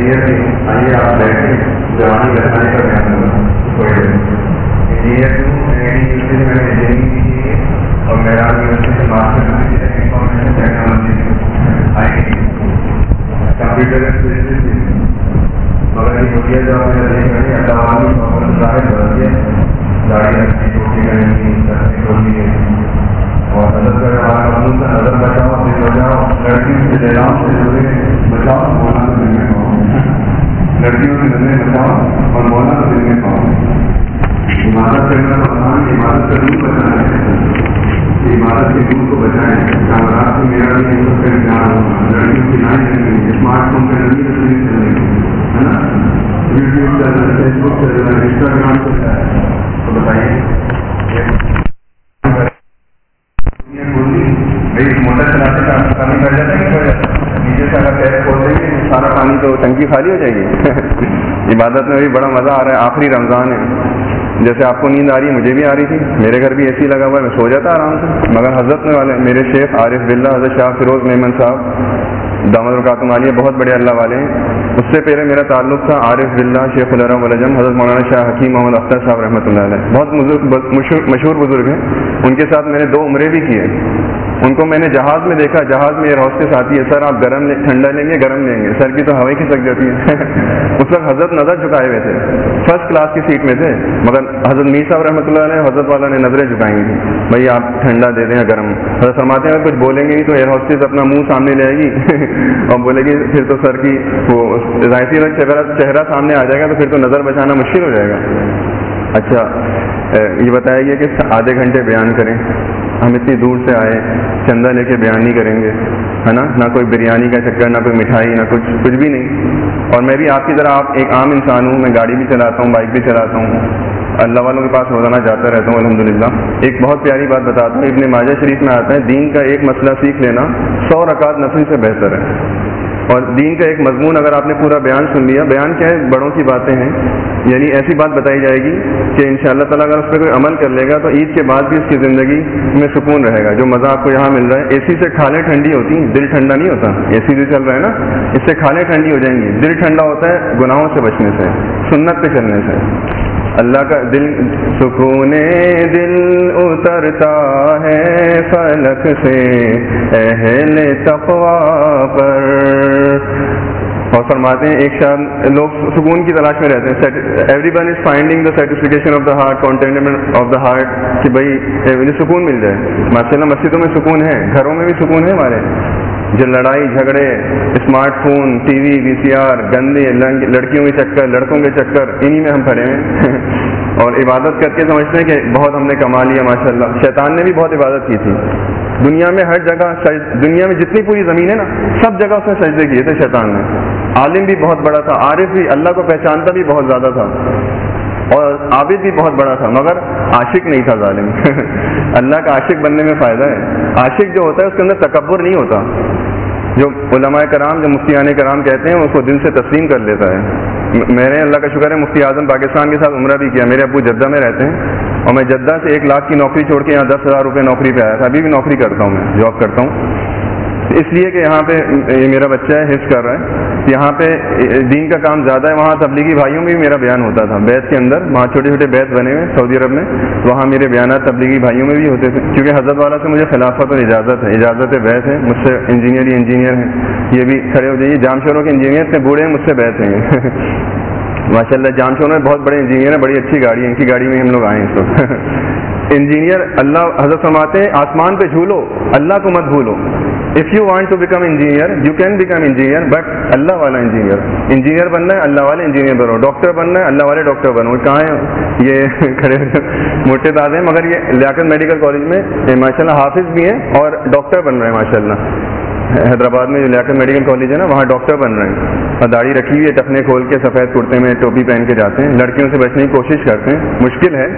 Engineer تھی. آئیے آپ بیٹھے, جوانی بچانے کا بیان ہوگا. انجینئر ہوں, یونیورسٹی میں نے انجینئرنگ کی ہے اور میرا یونیورسٹی سے ماسٹر انفارمیشن ٹیکنالوجی کمپیوٹر مگر یہ ہوتی ہے جو میں نے دیکھا ہے عوامی ظاہر بدل گیا. گاڑی رکھتی چھوٹی کرنی ہوتی ہے اور نظر کر نظر بچاؤ سے بچاؤ. لڑکیوں سے جیلام سے جڑے بچاؤ, مولانا تو دل میں پاؤں. لڑکیوں سے نظریں بچاؤ اور مولانا تو دل میں پاؤں. عمارت کرنا آسان, عمارت کا دور بچانا ہے. عمارت کے دور کو بچائیں. کامرات کو میرا بھی اس کا انتظار ہوگا. لڑکیوں کی لائن چلیں, اسمارٹ فون پہ نئی تصویر چلیں ہے نا, یوٹیوب چل رہا ہے, فیس بک چل رہا ہے, انسٹاگرام چل رہا ہے. تو بتائیے موٹر چلاتے کا پانی بڑھ جاتا ہے کہ نیچے سے اگر ٹیپ کھول دیں گے سارا پانی تو ٹنکی خالی ہو جائے گی. عبادت میں بھی بڑا مزہ آ رہا ہے. آخری رمضان ہے, جیسے آپ کو نیند آ رہی ہے مجھے بھی آ رہی تھی. میرے گھر بھی اے سی لگا ہوا ہے, میں سو جاتا آرام سے. مگر حضرت میں والے میرے شیخ عارف باللہ حضرت شاہ فیروز میمن صاحب دامت برکاتہم عالیہ بہت بڑے اللہ والے ہیں. اس سے پہلے میرا تعلق تھا عارف باللہ شیخ الحرم والعجم حضرت مولانا شاہ حکیم محمد اختر صاحب رحمۃ اللہ علیہ. بہت مشہور بزرگ ہیں. ان کے ساتھ میں نے 2 عمرے بھی کیے. ان کو میں نے جہاز میں دیکھا, جہاز میں ایئر ہوسٹس آتی ہے, سر آپ گرم ٹھنڈا لیں گے گرم لیں گے, سر کی تو ہوائیں کھسک جاتی ہے. اس وقت حضرت نظر جھکائے ہوئے تھے, فرسٹ کلاس کی سیٹ میں تھے, مگر حضرت میر صاحب رحمۃ اللہ علیہ حضرت والا نے نظریں جھکائیں گی, بھائی آپ ٹھنڈا دے دیں یا گرم. حضرت فرماتے ہیں اگر کچھ بولیں گے تو ایئر ہوسٹس اپنا منہ سامنے لے آئے گی اور بولے گی پھر تو سر کی وہ ظاہری چہرہ سامنے آ جائے گا تو پھر تو نظر بچانا مشکل ہو جائے گا. اچھا یہ بتایا گیا کہ آدھے گھنٹے بیان کریں. ہم اتنی دور سے آئے, چندہ لے کے بیان نہیں کریں گے ہے نا, نہ کوئی بریانی کا چکر, نہ کوئی مٹھائی, نہ کچھ بھی نہیں. اور میں بھی آپ کی طرح ایک عام انسان ہوں, میں گاڑی بھی چلاتا ہوں, بائک بھی چلاتا ہوں, اللہ والوں کے پاس روزانہ جاتا رہتا ہوں الحمدللہ. ایک بہت پیاری بات بتاتا ہوں, ابن ماجہ شریف میں آتا ہے دین کا ایک مسئلہ سیکھ لینا 100 رکعت نفل سے بہتر ہے. اور دین کا ایک مضمون اگر آپ نے پورا بیان سن لیا, بیان کیا ہے, بڑوں کی باتیں ہیں, یعنی ایسی بات بتائی جائے گی کہ انشاءاللہ تعالیٰ اگر اس پہ کوئی عمل کر لے گا تو عید کے بعد بھی اس کی زندگی میں سکون رہے گا. جو مزہ آپ کو یہاں مل رہا ہے, اے سی سے کھالیں ٹھنڈی ہوتی ہیں, دل ٹھنڈا نہیں ہوتا. اے سی جو چل رہا ہے نا, اس سے کھالیں ٹھنڈی ہو جائیں گی, دل ٹھنڈا ہوتا ہے گناہوں سے بچنے سے, سنت پہ چلنے سے. اللہ کا دل سکون دل اترتا ہے فلک سے اہل تقویٰ پر. اور فرماتے ہیں ایک شاعر, لوگ سکون کی تلاش میں رہتے ہیں. Everyone is finding the satisfaction of the heart, contentment of the heart, کہ بھائی مجھے سکون مل جائے. ماشاء اللہ مسجدوں میں سکون ہے, گھروں میں بھی سکون ہے ہمارے. جو لڑائی جھگڑے, smartphone, T V, V C R, گندے لڑکیوں کے چکر, لڑکوں کے چکر, انہی میں ہم پڑے ہیں. اور عبادت کر کے سمجھتے ہیں کہ بہت ہم نے کما لیا ماشاء اللہ. شیطان نے بھی بہت عبادت کی تھی دنیا میں, ہر جگہ, دنیا میں جتنی پوری زمین ہے نا سب جگہ اس نے سجدے کیے تھے شیطان نے. عالم بھی بہت بڑا تھا, عارف بھی, اللہ کو پہچانتا بھی بہت زیادہ تھا, اور عابد بھی بہت بڑا تھا, مگر عاشق نہیں تھا ظالم. اللہ کا عاشق بننے میں فائدہ ہے. عاشق جو ہوتا ہے اس کے اندر تکبر نہیں ہوتا. جو علماء کرام, جو مفتیان کرام کہتے ہیں, اس کو دل سے تسلیم کر لیتا ہے. میرے اللہ کا شکر ہے مفتی اعظم پاکستان کے ساتھ عمرہ بھی کیا. میرے ابو جدہ میں رہتے ہیں اور میں جدہ سے 1 لاکھ کی نوکری چھوڑ کے یہاں 10,000 روپے نوکری پہ آیا تھا. ابھی بھی نوکری کرتا ہوں, میں جاب کرتا ہوں, اس لیے کہ یہاں پہ یہ میرا بچہ ہے, حفظ کر رہا ہے, یہاں پہ دین کا کام زیادہ ہے. وہاں تبلیغی بھائیوں میں بھی میرا بیان ہوتا تھا بیت کے اندر, وہاں چھوٹے چھوٹے بیت بنے ہوئے سعودی عرب میں, وہاں میرے بیانات تبلیغی بھائیوں میں بھی ہوتے تھے. کیونکہ حضرت والا سے مجھے خلافت اور اجازت ہے, اجازت بیت ہے. مجھ سے انجینئر ہیں, یہ بھی کھڑے ہو جائیے. جام شوروں کے انجینئر اتنے بوڑھے ہیں, مجھ سے بیت ہیں ماشاء اللہ. جام شوروں میں بہت بڑے انجینئر ہیں, بڑی اچھی گاڑی ہے, ان کی گاڑی میں ہم لوگ آئے ہیں اس وقت. انجینئر, اللہ حضرت فرماتے ہیں آسمان پہ جھولو, اللہ کو مت بھولو. If you want to become engineer, you can become engineer, but اللہ والا انجینئر. انجینئر بننا ہے اللہ والے انجینئر بنو, ڈاکٹر بننا ہے اللہ والے ڈاکٹر بنو. کہاں ہیں یہ کھڑے موٹے تازے ہیں, مگر یہ لیاقت میڈیکل کالج میں ماشاء اللہ حافظ بھی ہیں اور ڈاکٹر بن رہے ہیں ماشاء اللہ. حیدرآباد میں جو لیاقت میڈیکل کالج ہے نا, وہاں ڈاکٹر بن رہے ہیں, اور داڑھی رکھی ہوئی ہے, ٹخنے کھول کے سفید کرتے میں ٹوپی پہن کے جاتے ہیں. لڑکیوں سے بچنے کی کوشش کرتے ہیں, مشکل ہے.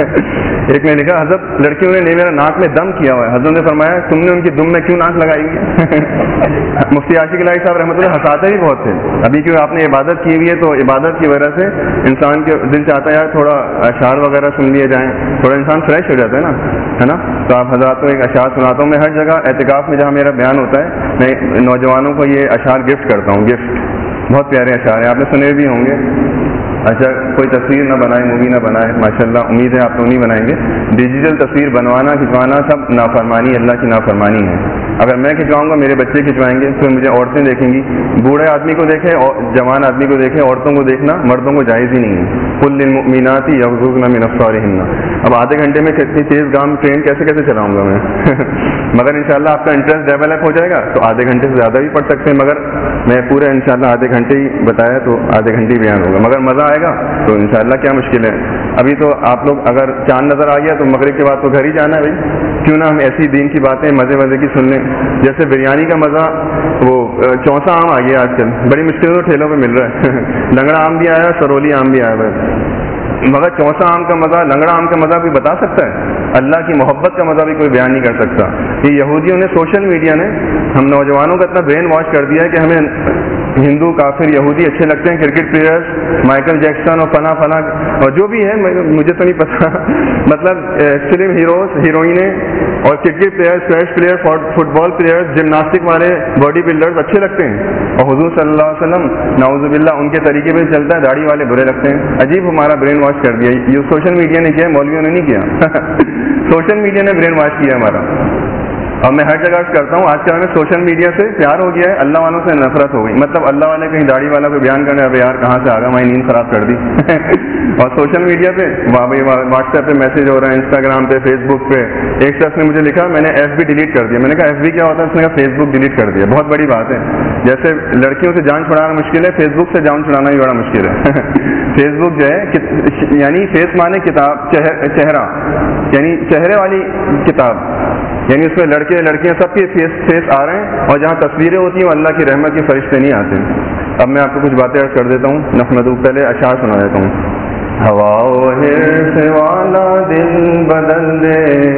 ایک نے لکھا حضرت لڑکیوں نے میرا ناک میں دم کیا ہوا ہے. حضرت نے فرمایا تم نے ان کی دم میں کیوں ناک لگائی ہے. مفتی عاشق الہی صاحب رحمۃ اللہ ہنساتے بھی بہت تھے. ابھی کیوں آپ نے عبادت کی ہوئی ہے, تو عبادت کی وجہ سے انسان کے دل چاہتا ہے یار تھوڑا اشعار وغیرہ سن لیے جائیں, تھوڑا انسان فریش ہو جاتا ہے نا. تو آپ حضرات کو ایک اشعار سناتا ہوں. میں ہر جگہ اعتکاف میں جہاں میرا بیان ہوتا ہے, میں نوجوانوں کو یہ اشعار گفٹ کرتا ہوں, گفٹ. بہت پیارے اشعار ہیں, آپ نے سنے بھی ہوں گے. اچھا, کوئی تصویر نہ بنائے, مووی نہ بنائے, ماشاءاللہ امید ہے آپ تو نہیں بنائیں گے. ڈیجیٹل تصویر بنوانا کھنچوانا سب نافرمانی, اللہ کی نافرمانی ہے. اگر میں کھنچواؤں گا میرے بچے کھنچوائیں گے, پھر مجھے عورتیں دیکھیں گی. بوڑھے آدمی کو دیکھیں, جوان آدمی کو دیکھیں, عورتوں کو دیکھنا مردوں کو جائز ہی نہیں ہے. قل للمؤمنات یغضضن من ابصارهن. اب آدھے گھنٹے میں کتنی تیز گام ٹرین کیسے چلاؤں گا میں مگر انشاءاللہ آپ کا انٹرسٹ ڈیولپ ہو جائے گا تو آدھے گھنٹے سے زیادہ بھی پڑھ سکتے ہیں, مگر میں پورے انشاءاللہ آدھے گھنٹے ہی بتایا تو آدھے گھنٹے ہی بیان ہوگا, مگر مزہ آئے گا تو انشاءاللہ کیا مشکل ہے. ابھی تو آپ لوگ اگر چاند نظر آ گیا تو مغرب کے بعد تو گھر ہی جانا ہے بھائی, کیوں نہ ہم ایسی دین کی باتیں مزے کی سن لیں. جیسے بریانی کا مزہ, وہ چونسا آم آ گیا آج کل, بڑی مشکل سے ٹھیلوں پہ مل رہا ہے لنگڑا آم بھی آیا, سرولی آم بھی آیا ہے, مگر چونسا آم کا مزہ, لنگڑا آم کا مزہ کوئی بتا سکتا ہے؟ اللہ کی محبت کا مزہ بھی کوئی بیان نہیں کر سکتا. یہ یہودیوں نے, سوشل میڈیا نے ہم نوجوانوں کا اتنا برین واش کر دیا ہے کہ ہمیں ہندو کافر یہودی اچھے لگتے ہیں, کرکٹ پلیئرز مائیکل جیکسن اور فنا اور جو بھی ہے مجھے تو نہیں پتا مطلب فلم ہیروز, ہیروئنیں اور cricket player, squash player, football players, gymnastic والے, باڈی بلڈرز اچھے لگتے ہیں, اور حضور صلی اللہ علیہ وسلم نعوذ باللہ ان کے طریقے پہ چلتا ہے, داڑھی والے برے لگتے ہیں. عجیب ہمارا برین واش کر دیا. یہ سوشل میڈیا نے کیا, مولویوں نے نہیں کیا سوشل میڈیا نے برین واش کیا ہمارا. اور میں ہر جگہ کرتا ہوں, آج کل ہمیں سوشل میڈیا سے پیار ہو گیا ہے, اللہ والوں سے نفرت ہو گئی. مطلب اللہ والے کہیں داڑھی والا کو بیان کرنے, اب یار کہاں سے آ گیا, ہماری نیند خراب کر دی اور سوشل میڈیا پہ واٹس ایپ پہ میسج ہو رہا ہے, انسٹاگرام پہ, فیس بک پہ. ایک شخص نے مجھے لکھا, میں نے ایف بی ڈیلیٹ کر دیا. میں نے کہا ایف بی کیا ہوتا ہے؟ اس نے کہا فیس بک ڈیلیٹ کر دیا. بہت بڑی بات ہے. جیسے لڑکیوں سے جان چھڑانا مشکل ہے, فیس بک سے جان چھڑانا بھی بڑا مشکل ہے فیس بک جو ہے, یعنی فیس مانے کتاب, چہرہ, یعنی چہرے والی کتاب, یعنی اس میں لڑکے لڑکیاں سب کے فیس آ رہے ہیں, اور جہاں تصویریں ہوتی ہیں وہ اللہ کی رحمت کے فرشتے نہیں آتے. اب میں آپ کو کچھ باتیں عرض کر دیتا ہوں. نحمدہ, پہلے اشعار سنا دیتا ہوں. ہوا و حرص والا دل بدل دے,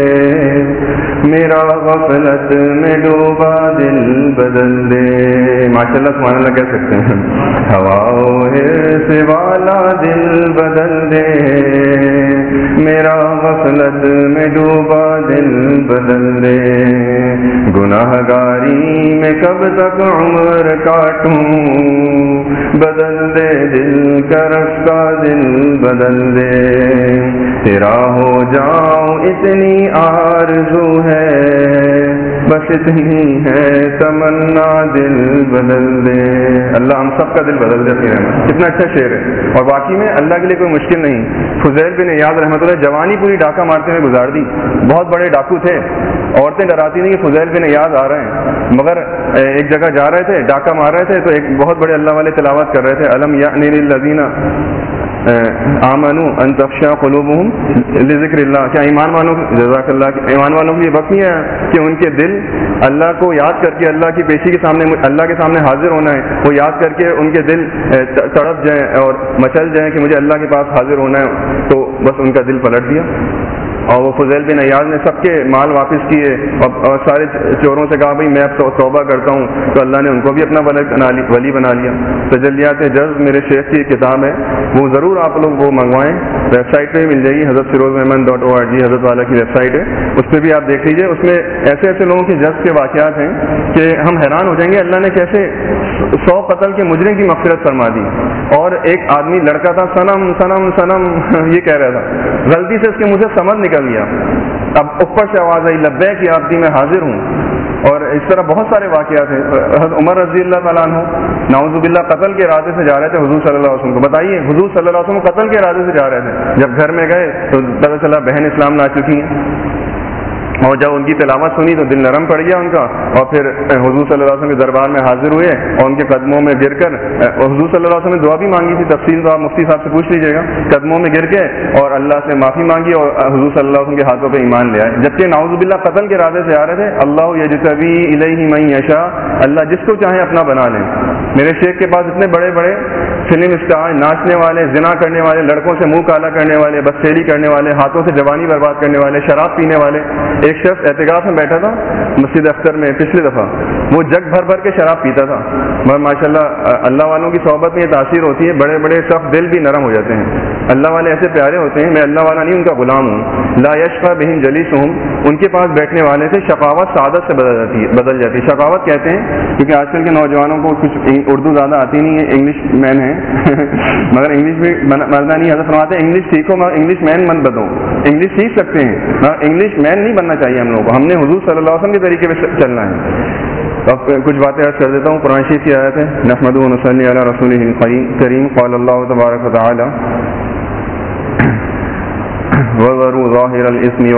میرا غفلت میں ڈوبا دل بدل دے. ماشاءاللہ سبحان اللہ کہہ سکتے ہیں. ہوا و حرص والا دل بدل دے, میرا غفلت میں ڈوبا دل بدل دے. گناہ گاری میں کب تک عمر کاٹوں, بدل دے دل کا رفتہ, دل بدل دے. تیرا ہو جاؤں اتنی آرزو ہے, بس اتنی ہے تمنا, دل بدل دے. اللہ ہم سب کا دل بدل دے اپنی رحمت. کتنا اچھا شعر ہے, اور باقی میں اللہ کے لیے کوئی مشکل نہیں. فضیل بن ایاض رحمۃ اللہ جوانی پوری ڈاکہ مارتے ہوئے گزار دی, بہت بڑے ڈاکو تھے. عورتیں ڈراتی نہیں کہ فضیل بن ایاض آ رہے ہیں, مگر ایک جگہ جا رہے تھے, ڈاکہ مار رہے تھے, تو ایک بہت بڑے اللہ والے تلاوت کر رہے تھے, الم یأنی للذین آمنوا ان تخشع قلوبهم لذکر اللہ. کیا ایمان والوں, جزاک اللہ, ایمان والوں کے لیے وقت نہیں ہے کہ ان کے دل اللہ کو یاد کر کے, اللہ کی پیشی کے سامنے, اللہ کے سامنے حاضر ہونا ہے, وہ یاد کر کے ان کے دل تڑپ جائیں اور مچل جائیں کہ مجھے اللہ کے پاس حاضر ہونا ہے, تو بس ان کا دل پلٹ دیا. اور وہ فضیل بن ایاض نے سب کے مال واپس کیے, اور سارے چوروں سے کہا بھائی میں اب توبہ کرتا ہوں, تو اللہ نے ان کو بھی اپنا ولی بنا لیا. تجلیات جذب میرے شیخ کی کتاب ہے, وہ ضرور آپ لوگ وہ منگوائیں, ویب سائٹ پہ مل جائے گی, حضرتفیروزمحمد.org حضرت والا کی ویب سائٹ ہے, اس پہ بھی آپ دیکھ لیجیے. اس میں ایسے ایسے لوگوں کے جذب کے واقعات ہیں کہ ہم حیران ہو جائیں گے, اللہ نے کیسے 100 قتل کے مجرم کی مغفرت فرما دی. اور ایک آدمی لڑکا تھا, سنم سنم سنم یہ کہہ رہا تھا, غلطی سے اس کے منہ سے سمجھ نکل گیا. اب اوپر سے آواز آئی, لبیک یا عبدی میں حاضر ہوں. اور اس طرح بہت سارے واقعات ہیں. حضرت عمر رضی اللہ تعالیٰ عنہ نعوذ باللہ قتل کے ارادے سے جا رہے تھے حضور صلی اللہ علیہ وسلم کو. بتائیے, حضور صلی اللہ علیہ وسلم قتل کے ارادے سے جا رہے تھے, جب گھر میں گئے تو پتہ چلا بہن اسلام لا چکی ہیں, اور جب ان کی تلاوت سنی تو دل نرم پڑ گیا ان کا, اور پھر حضور صلی اللہ علیہ وسلم کے دربار میں حاضر ہوئے, اور ان کے قدموں میں گر کر, حضور صلی اللہ علیہ وسلم نے دعا بھی مانگی تھی, تفصیل تو آپ مفتی صاحب سے پوچھ لیجیے گا, قدموں میں گر کے اور اللہ سے معافی مانگی, اور حضور صلی اللہ علیہ وسلم کے ہاتھوں پہ ایمان لے آئے. جبکہ نعوذ باللہ قتل کے ارادے سے آ رہے تھے. اللہ یجتبی الیہ من یشاء, اللہ جس کو چاہے اپنا بنا لیں. میرے شیخ کے پاس اتنے بڑے بڑے فلم اسٹار, ناچنے والے, زنا کرنے والے, لڑکوں سے منہ کالا کرنے والے, بدسیلی کرنے والے, ہاتھوں سے جوانی برباد کرنے والے, شراب پینے والے. ایک شخص اعتکاف میں بیٹھا تھا مسجد اختر میں پچھلی دفعہ, وہ جگ بھر بھر کے شراب پیتا تھا, مگر ماشاءاللہ اللہ والوں کی صحبت میں یہ تاثیر ہوتی ہے, بڑے بڑے سخت دل بھی نرم ہو جاتے ہیں. اللہ والے ایسے پیارے ہوتے ہیں, میں اللہ والا نہیں, ان کا غلام ہوں. لا یشقى بہم جلیسہم, ان کے پاس بیٹھنے والے سے شقاوت سعادت سے بدل جاتی ہے. شقاوت کہتے ہیں کیونکہ آج کل کے نوجوانوں کو کچھ اردو زیادہ آتی نہیں ہے، انگلش مین ہے مگر انگلش بھی مرنا نہیں. حضرت فرماتے ہیں انگلش سیکھو مگر انگلش مین مت بنو. انگلش سیکھ سکتے ہیں مگر انگلش مین نہیں بننا چاہیے ہم لوگوں کو. ہم نے حضور صلی اللہ علیہ وسلم کے طریقے پہ چلنا ہے. اب کچھ باتیں عرض کر دیتا ہوں. قرآن شریف کی آیت ہے نحمدہ و نصلی علی رسولہ الکریم. قال اللہ تبارک و تعالی وَذَرُوا ظَاهِرَ الْإِثْمِ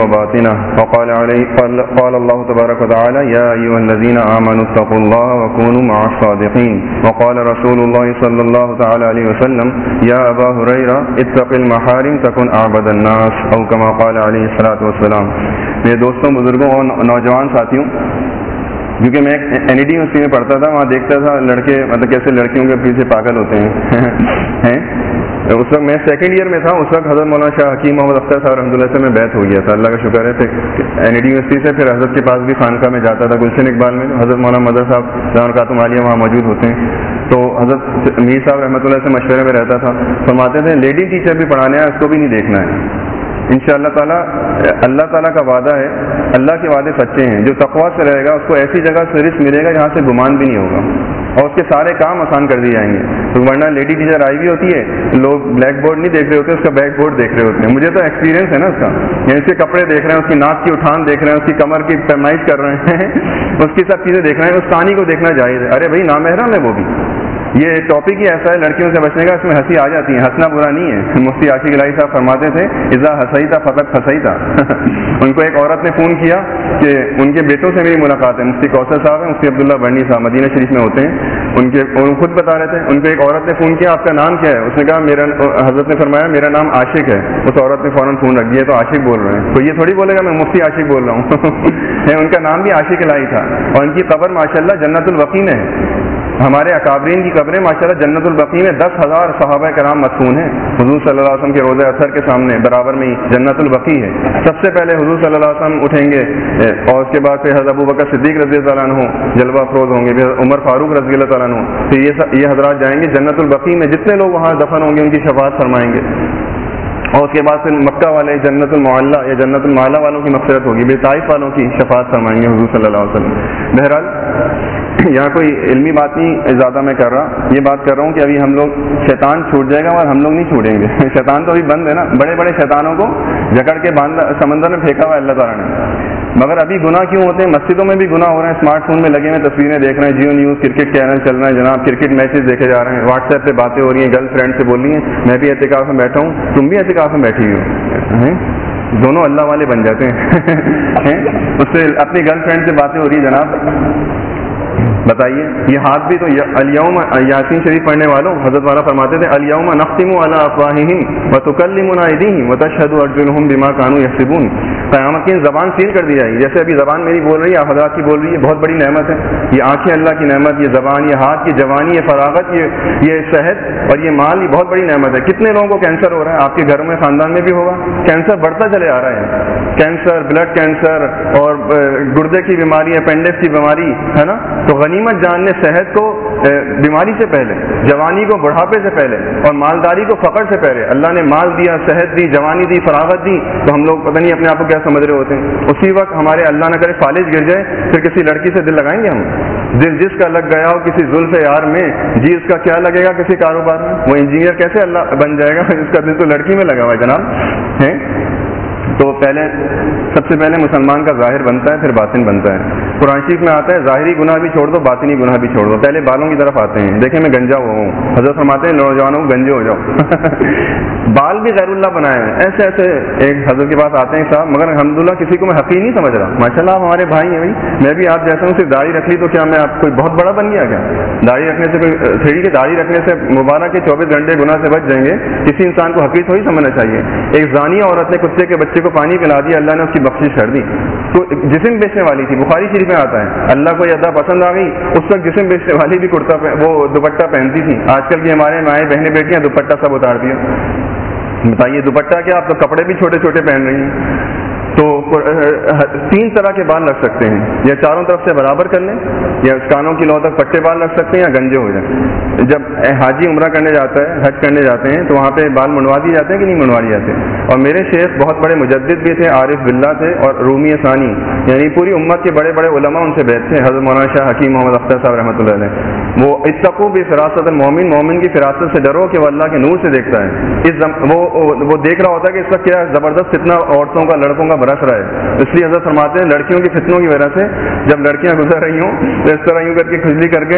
وَبَاطِنَهُ قال الله تبارك وتعالى يا أيها الذين آمنوا اتقوا الله وكونوا مع الصادقين. وقال رسول الله صلى الله تعالى عليه وسلم يا أبا هريرة اتق المحارم تكن أعبد الناس أو كما قال عليه الصلاة والسلام. میرے دوستوں، بزرگوں اور نوجوان ساتھیوں، کیونکہ میں این ای ڈی یونیورسٹی میں پڑھتا تھا، وہاں دیکھتا تھا لڑکے مطلب کیسے لڑکیوں کے پیچھے پاگل ہوتے ہیں اس وقت میں سیکنڈ ایئر میں تھا. اس وقت حضرت مولانا شاہ حکیم محمد اختر صاحب رحمۃ اللہ سے میں بیعت ہو گیا تھا. اللہ کا شکر ہے. این ای ڈی یونیورسٹی سے پھر حضرت کے پاس بھی خانقاہ میں جاتا تھا گلشن اقبال میں. حضرت مولانا مدر صاحب جان کاتم عالیہ وہاں موجود ہوتے ہیں. تو حضرت میر صاحب رحمۃ اللہ سے مشورے میں رہتا تھا. فرماتے تھے لیڈی ٹیچر بھی پڑھانے ہے، اس کو بھی نہیں دیکھنا ہے. انشاءاللہ تعالیٰ اللہ تعالیٰ کا وعدہ ہے، اللہ کے وعدے سچے ہیں. جو تقویٰ سے رہے گا اس کو ایسی جگہ سے رزق ملے گا جہاں سے گمان بھی نہیں ہوگا اور اس کے سارے کام آسان کر دیے جائیں گے. تو ورنہ لیڈی ٹیچر آئی ہوئی ہوتی ہے، لوگ بلیک بورڈ نہیں دیکھ رہے ہوتے، اس کا بیک بورڈ دیکھ رہے ہوتے ہیں. مجھے تو ایکسپیرینس ہے نا اس کا. یعنی اس کے کپڑے دیکھ رہے ہیں، اس کی ناک کی اٹھان دیکھ رہے ہیں، اس کی کمر کی پیمائش کر رہے ہیں اس کی سب چیزیں دیکھ رہے ہیں. اس کہانی کو دیکھنا جائز ہے. ارے بھائی نامحرم ہے وہ بھی. یہ ٹاپک ہی ایسا ہے لڑکیوں سے بچنے کا، اس میں ہنسی آ جاتی ہے. ہنسنا برا نہیں ہے. مفتی عاشق الہی صاحب فرماتے تھے اذا ہنسیتا فقط پھنسیتا. ان کو ایک عورت نے فون کیا کہ ان کے بیٹوں سے میری ملاقات ہے. مفتی کوثر صاحب ہیں، مفتی عبداللہ بنی صاحب مدینہ شریف میں ہوتے ہیں. ان خود بتا رہے تھے. ان کو ایک عورت نے فون کیا آپ کا نام کیا ہے؟ اس نے کہا حضرت نے فرمایا میرا نام عاشق ہے. اس عورت نے فوراً فون رکھ دیا تو عاشق بول رہے ہیں. تو یہ تھوڑی بولے گا میں مفتی عاشق بول رہا ہوں ان کا نام بھی عاشق الہی تھا. اور ان کی قبر ماشاءاللہ جنت البقیع میں ہے. ہمارے اکابرین کی قبریں ماشاءاللہ جنت البقیع میں 10,000 صحابہ کرام مدفون ہیں. حضور صلی اللہ علیہ وسلم کے روضہ اطہر کے سامنے برابر میں ہی جنت البقیع ہے. سب سے پہلے حضور صلی اللہ علیہ وسلم اٹھیں گے اور اس کے بعد پھر حضرت ابوبکر صدیق رضی اللہ عنہ جلوہ افروز ہوں گے، پھر عمر فاروق رضی اللہ تعالیٰ عنہ، پھر یہ حضرات جائیں گے جنت البقیع میں. جتنے لوگ وہاں دفن ہوں گے ان کی شفاعت فرمائیں گے. اور اس کے بعد پھر مکہ والے جنت المعلیٰ یا جنت المعلیٰ والوں کی مغفرت ہوگی، پھر طائف والوں کی شفاعت فرمائیں گے حضور صلی اللہ علیہ وسلم. بہرحال یہاں کوئی علمی بات نہیں زیادہ میں کر رہا، یہ بات کر رہا ہوں کہ ابھی ہم لوگ شیطان چھوٹ جائے گا اور ہم لوگ نہیں چھوٹیں گے. شیطان تو ابھی بند ہے نا. بڑے بڑے شیطانوں کو جکڑ کے سمندر میں پھینکا ہوا ہے اللہ تعالیٰ نے. مگر ابھی گناہ کیوں ہوتے ہیں؟ مسجدوں میں بھی گناہ ہو رہے ہیں. اسمارٹ فون میں لگے ہوئے تصویریں دیکھ رہے ہیں، جیو نیوز کرکٹ چینل چل رہے ہیں جناب، کرکٹ میچز دیکھے جا رہے ہیں، واٹس ایپ پہ باتیں ہو رہی ہیں، گرل فرینڈ سے بول رہی ہیں میں بھی اعتکاف میں بیٹھا ہوں، تم بھی اعتکاف میں بیٹھی ہوئی ہو. دونوں اللہ والے بن جاتے ہیں اس سے اپنی گرل فرینڈ سے باتیں ہو رہی ہیں جناب. بتائیے یہ ہاتھ بھی تو الیوم یاسین شریف پڑھنے والوں حضرت والا فرماتے تھے الیوم نختم علی افواہہم وتکلمنا ایدیہم وتشہد ارجلہم بما کانوا یکسبون. قیامت کی زبان سیل کر دی جائے گی. جیسے ابھی زبان میری بول رہی ہے، آپ حضرات کی بول رہی ہے، بہت بڑی نعمت ہے. یہ آنکھیں اللہ کی نعمت، یہ زبان، یہ ہاتھ، یہ جوانی، یہ فراغت، یہ صحت اور یہ مال، یہ بہت بڑی نعمت ہے. کتنے لوگوں کو کینسر ہو رہا ہے؟ آپ کے گھروں میں خاندان میں بھی ہوگا. کینسر بڑھتا چلے آ رہا ہے. کینسر، بلڈ کینسر اور گردے کی بیماری، اپینڈکس کی بیماری ہے نا. تو غنیمت جان نے صحت کو بیماری سے پہلے، جوانی کو بڑھاپے سے پہلے اور مالداری کو فقر سے پہلے اللہ نے مال دیا، صحت دی، جوانی دی، فراغت دی. تو ہم لوگ پتہ نہیں اپنے آپ کو کیا سمجھ رہے ہوتے ہیں. اسی وقت ہمارے اللہ نہ کرے فالج گر جائے، پھر کسی لڑکی سے دل لگائیں گے ہم؟ دل جس کا لگ گیا ہو کسی زلف یار میں، جی اس کا کیا لگے گا کسی کاروبار میں؟ وہ انجینئر کیسے اللہ بن جائے گا جس کا دل تو لڑکی میں لگا ہوا ہے جناب ہے. تو سب سے پہلے مسلمان کا ظاہر بنتا ہے، پھر باطن بنتا ہے. قرآن شریف میں آتا ہے ظاہری گناہ بھی چھوڑ دو، باطنی گناہ بھی چھوڑ دو. پہلے بالوں کی طرف آتے ہیں. دیکھیں میں گنجا ہوا ہوں، حضرت فرماتے ہیں نوجوانوں گنجے ہو جاؤ بال بھی غیر اللہ بنائے ہیں. ایسے ایسے ایک حضرت کے پاس آتے ہیں صاحب، مگر الحمدللہ کسی کو میں حقیر نہیں سمجھ رہا. ماشاءاللہ آپ ہمارے بھائی ہیں. بھائی میں بھی آپ جیسا ہوں، صرف داڑھی رکھ لی تو کیا میں آپ کوئی بہت بڑا بن گیا کیا؟ داڑھی رکھنے سے کوئی تھیڑی کی داڑھی رکھنے سے مبارک کے 24 گھنٹے گناہ سے بچ جائیں گے. کسی انسان کو حقیر تھوڑی سمجھنا چاہیے. ایک زانی عورت نے کتے کے بچے کو پانی پلا دیا، اللہ نے اس کی بخشش کر دی. تو جسم بیچنے والی تھی، بخاری شریف میں آتا ہے اللہ کو یہ ادا پسند آ گئی. اس وقت جسم بیچنے والی بھی وہ دوپٹہ پہنتی تھی. آج کل کی ہمارے مائیں بہنیں بیٹیاں دوپٹہ سب اتار دیا. بتائیے دوپٹہ کیا، آپ تو کپڑے بھی چھوٹے چھوٹے پہن رہی ہیں. تو 3 طرح کے بال رکھ سکتے ہیں، یا چاروں طرف سے برابر کر لیں، یا کانوں کی لو تک پٹے بال رکھ سکتے ہیں، یا گنجے ہو جائیں۔ جب حاجی عمرہ کرنے جاتا ہے، حج کرنے جاتے ہیں، تو وہاں پہ بال منڈوا دیے جاتے ہیں کہ نہیں منڈوا دیے جاتے؟ اور میرے شیخ بہت بڑے مجدد بھی تھے، عارف باللہ تھے، اور رومی ثانی، یعنی پوری امت کے بڑے بڑے علماء ان سے بیعت تھے، حضرت مولانا شاہ حکیم محمد اختر صاحب رحمۃ اللہ علیہ۔ وہ اتقوا بفراست المومن، مومن کی فراست سے ڈرو کہ وہ اللہ کے نور سے دیکھتا ہے۔ وہ دیکھ رہا ہوتا ہے کہ اس وقت کیا زبردست فتنہ عورتوں کا، لڑکوں کا برس رہا ہے، اس لیے حضرت فرماتے ہیں لڑکیوں کی فتنوں کی وجہ سے جب لڑکیاں گزر رہی ہوں تو اس طرح یوں کر کے کھجلی کر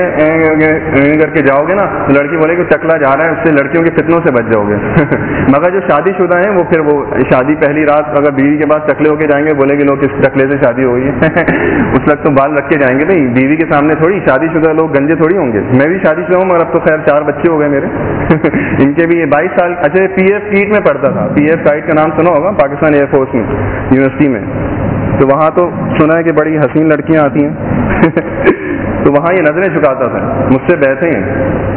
کے جاؤ گے نا، تو لڑکی بولے کہ ٹکلا جا رہا ہے، اس سے لڑکیوں کی فتنوں سے بچ جاؤ گے۔ مگر جو شادی شدہ ہیں وہ پھر وہ شادی پہلی رات اگر بیوی کے پاس ٹکلے ہو کے جائیں گے، بولے گے لوگ کس ٹکلے سے شادی ہو گئی ہے۔ اس وقت تو بال رکھ کے جائیں گے بھائی، بیوی کے سامنے تھوڑی، شادی شدہ لوگ گنجے تھوڑی ہوں گے۔ میں بھی شادی شدہ ہوں مگر اب تو خیر 4 بچے ہو گئے میرے۔ ان کے بھی 22 سال۔ اچھا پی ایف کیٹ میں پڑھتا تھا، پی ایف کائٹ کا نام سنا ہوگا، پاکستان ایئر فورس میں، یونیورسٹی میں، تو وہاں تو سنا ہے کہ بڑی حسین لڑکیاں آتی ہیں۔ تو وہاں یہ نظریں جھکاتا تھا، مجھ سے بیٹھے ہیں،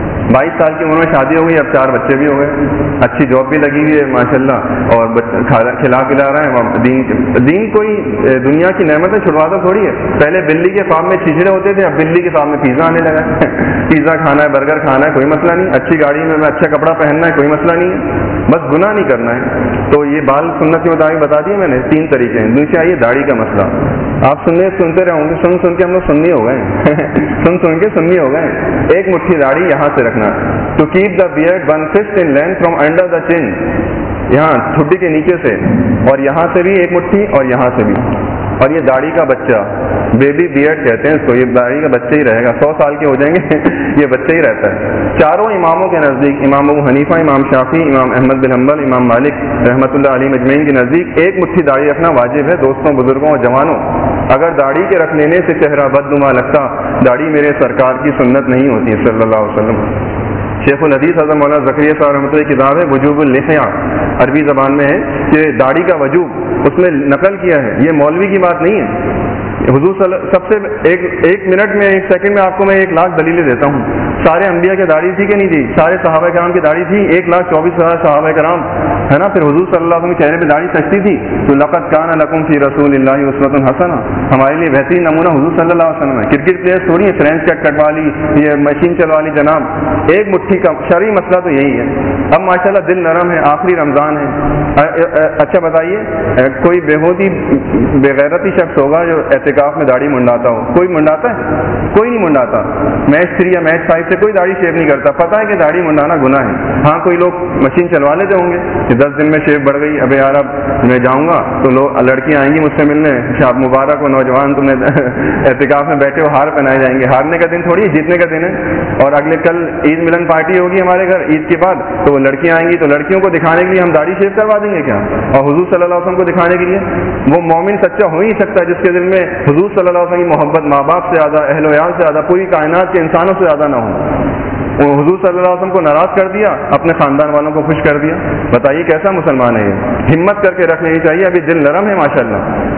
22 سال کی عمر میں شادی ہو گئی، اب 4 بچے بھی ہو گئے، اچھی جاب بھی لگی ہوئی ہے ماشاءاللہ، اور کھلا پلا رہے ہیں۔ دین کوئی دنیا کی نعمتیں چھڑواتا تھوڑی ہے۔ پہلے بلی کے فارم میں چھچڑے ہوتے تھے، اب بلی کے فارم میں پیزا آنے لگا ہے۔ پیزا کھانا ہے، برگر کھانا ہے، کوئی مسئلہ نہیں، اچھی گاڑی میں اچھا کپڑا پہننا ہے، کوئی مسئلہ نہیں ہے، بس گناہ نہیں کرنا ہے۔ تو یہ بال سنت کے مطابق بتا دیے میں نے 3 طریقے ہیں۔ دوسرے آئیے داڑھی کا مسئلہ، آپ سنتے رہے ہوں گے، سن کے ہم لوگ سنی ہو گئے، سن کے سنی ہو گئے۔ ایک مٹھی داڑھی یہاں سے رکھنا، to keep the beard 1 fist in length from under the chin، یہاں ٹھڈی کے نیچے سے، اور یہاں سے بھی ایک مٹھی اور یہاں سے بھی۔ اور یہ داڑھی کا بچہ، بیبی بیئرڈ کہتے ہیں اس کو، یہ داڑھی کا بچہ ہی رہے گا، 100 سال کے ہو جائیں گے یہ بچہ ہی رہتا ہے۔ چاروں اماموں کے نزدیک، امام ابو حنیفہ، امام شافعی، امام احمد بن حنبل، امام مالک رحمۃ اللہ علیہ مجمعین کے نزدیک ایک مٹھی داڑھی رکھنا واجب ہے۔ دوستوں، بزرگوں اور جوانوں، اگر داڑھی کے رکھ لینے سے چہرہ بدنما لگتا، داڑھی میرے سرکار کی سنت نہیں ہوتی صلی اللہ علیہ وسلم۔ شیخ الحدیث حضرت مولانا زکریا صاحب رحمۃ اللہ کی کتاب ہے وجوب اللحیہ، عربی زبان میں ہے کہ داڑھی کا وجوب، اس میں نقل کیا ہے، یہ مولوی کی بات نہیں ہے۔ حضور سب سے ایک منٹ میں، 1 سیکنڈ میں آپ کو میں 1 لاکھ دلیلیں دیتا ہوں۔ سارے انبیاء کی داڑھی تھی کہ نہیں تھی؟ سارے صحابہ کرام کی داڑھی تھی، 1,24,000 صحابہ کرام، ہے نا؟ پھر حضور صلی اللہ علیہ وسلم کے چہرے پہ داڑھی سجتی تھی، تو لقد کان لکم فی رسول اللہ اسوۃ حسنہ، ہمارے لیے بہترین نمونہ حضور صلی اللہ علیہ وسلم ہے۔ کرکٹ پلیئر تھوڑی ہے فرینچ کٹ کٹوا لی، یہ مشین چلوا لی جناب، ایک مٹھی کا شرعی مسئلہ تو یہی ہے۔ اب ماشاءاللہ دل نرم ہے، آخری رمضان ہے۔ اچھا بتائیے، کوئی بےہودی بےغیرتی شخص ہوگا جو اعتکاف میں داڑھی منڈاتا ہو؟ کوئی منڈاتا ہے؟ کوئی نہیں منڈاتا۔ میچ 3 یا میچ 5 سے کوئی داڑھی شیو نہیں کرتا، پتہ ہے کہ داڑھی منڈانا گناہ ہے۔ ہاں کوئی لوگ مشین چلوا لیتے ہوں گے کہ 10 دن میں شیو بڑھ گئی، ابے یار اب میں جاؤں گا تو لوگ لڑکیاں آئیں گی مجھ سے ملنے، شاب مبارک ہو نوجوان، تم نے اعتکاف میں بیٹھے ہو، ہار پہنائے جائیں گے۔ ہارنے کا دن تھوڑی، جیتنے کا دن ہے۔ اور اگلے کل عید ملن پارٹی ہوگی ہمارے گھر عید کے بعد، تو وہ لڑکیاں آئیں گی، تو لڑکیوں کو دکھانے کے لیے ہم داڑھی شیو کروا دیں گے کیا؟ اور حضور صلی اللہ علیہ وسلم کو دکھانے کے لیے؟ وہ مومن سچا ہو ہی سکتا ہے جس کے دل میں حضور صلی اللہ علیہ وسلم کی محبت ماں باپ سے زیادہ، اہل و عیال سے زیادہ، پوری کائنات کے انسانوں سے زیادہ نہ ہو۔ وہ حضور صلی اللہ علیہ وسلم کو ناراض کر دیا، اپنے خاندان والوں کو خوش کر دیا، بتائیے کیسا مسلمان ہے یہ؟ ہمت کر کے رکھ لینی چاہیے، ابھی دل نرم ہے ماشاءاللہ۔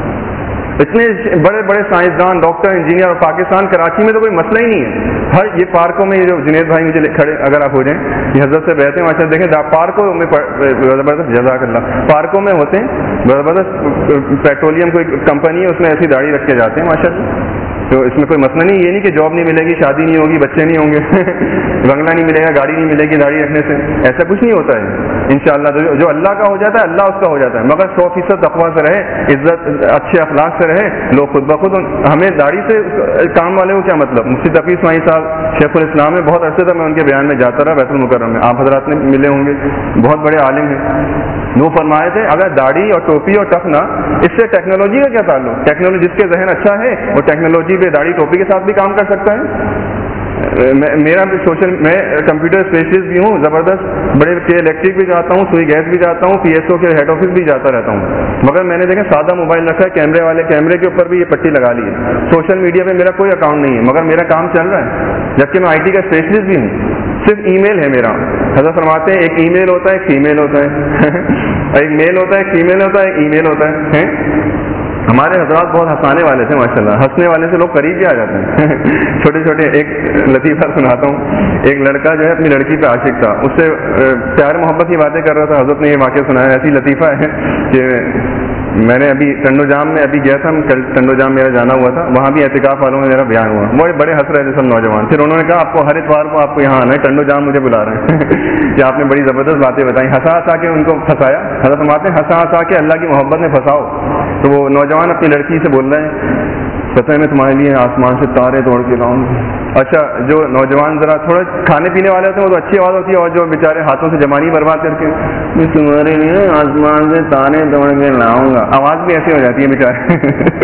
اتنے بڑے بڑے سائنسدان، ڈاکٹر، انجینئر، اور پاکستان کراچی میں تو کوئی مسئلہ ہی نہیں ہے۔ ہر یہ پارکوں میں، یہ جو جنید بھائی مجھے کھڑے اگر آپ ہو جائیں، یہ حضرت سے بیٹھے ہیں ماشاء اللہ، دیکھیں پارکوں میں زبردست، جزاک اللہ، پارکوں میں ہوتے ہیں زبردست، پیٹرولیم کوئی کمپنی ہے اس میں ایسی داڑھی رکھ کے جاتے ہیں ماشاء اللہ۔ تو اس میں کوئی مسئلہ نہیں، یہ نہیں کہ جاب نہیں ملے گی، شادی نہیں ہوگی، بچے نہیں ہوں گے، بنگلہ نہیں ملے گا، گاڑی نہیں ملے گی داڑھی رکھنے سے، ایسا کچھ نہیں ہوتا ہے انشاءاللہ۔ جو اللہ کا ہو جاتا ہے اللہ اس کا ہو جاتا ہے، مگر 100% تقویٰ سے رہے، عزت اچھے اخلاق سے رہے، لوگ خود بخود ہمیں داڑھی سے کام والے کو کیا مطلب؟ مفتی تقی اسماعیل صاحب شیخ الاسلام میں بہت عرصے تک میں ان کے بیان میں جاتا رہا، بیت المکرم میں، آپ حضرات نے ملے ہوں گے، بہت بڑے عالم ہیں۔ وہ فرمائے تھے اگر داڑھی اور ٹوپی اور ٹخنا، اس سے ٹیکنالوجی کا کیا تعلق؟ ٹیکنالوجی، جس کے ذہن اچھا ہے وہ ٹیکنالوجی پہ داڑھی ٹوپی کے ساتھ بھی کام کر سکتا ہے۔ میرا بھی میں کمپیوٹر اسپیشلسٹ بھی ہوں زبردست، بڑے کے الیکٹرک بھی جاتا ہوں، سوئی گیس بھی جاتا ہوں، PSO کے ہیڈ آفس بھی جاتا رہتا ہوں، مگر میں نے دیکھا سادہ موبائل رکھا ہے، کیمرے والے کیمرے کے اوپر بھی یہ پٹی لگا لی ہے، سوشل میڈیا پہ میرا کوئی اکاؤنٹ نہیں ہے، مگر میرا کام چل رہا ہے، جبکہ میں IT کا اسپیشلسٹ بھی ہوں، صرف ای میل ہے میرا۔ حضرت فرماتے ہیں ایک ای میل ہوتا ہے، ایک فیمیل ہوتا ہے، ایک میل ہوتا ہے، ایک فیمیل ہوتا ہے، ایک ای میل ہوتا ہے۔ ہمارے حضرات بہت ہنسانے والے تھے ماشاءاللہ، ہنسنے والے سے لوگ قریب بھی آ جاتے ہیں۔ چھوٹے چھوٹے، ایک لطیفہ سناتا ہوں، ایک لڑکا جو ہے اپنی لڑکی پہ عاشق تھا، اس سے پیار محبت کی باتیں کر رہا تھا، حضرت نے یہ واقعہ سنایا، ایسی لطیفہ ہے کہ میں نے ابھی ٹنڈو جام میں ابھی گیا تھا، کل ٹنڈو جام میرا جانا ہوا تھا، وہاں بھی اعتکاف والوں میں میرا بیان ہوا، وہ بڑے ہنس رہے تھے سب نوجوان. پھر انہوں نے کہا آپ کو ہر اتوار کو آپ کو یہاں آنا ہے، ٹنڈو جام مجھے بلا رہے ہیں کہ آپ نے بڑی زبردست باتیں بتائیں. ہنسا ہنسا کے ان کو پھنسایا. حضرت فرماتے ہیں ہنسا ہنسا کے اللہ کی محبت میں پھنساؤ. تو وہ نوجوان اپنی لڑکی سے بول رہے ہیں پتہ ہے میں تمہارے لیے آسمان سے تارے توڑ کے لاؤں. اچھا جو نوجوان ذرا تھوڑا کھانے پینے والے ہوتے ہیں وہ تو اچھی آواز ہوتی ہے، اور جو بیچارے ہاتھوں سے جمانی برباد کر کے میں تمہارے لیے آسمان سے تارے توڑ کے لاؤں گا، آواز بھی ایسی ہو جاتی ہے بیچارے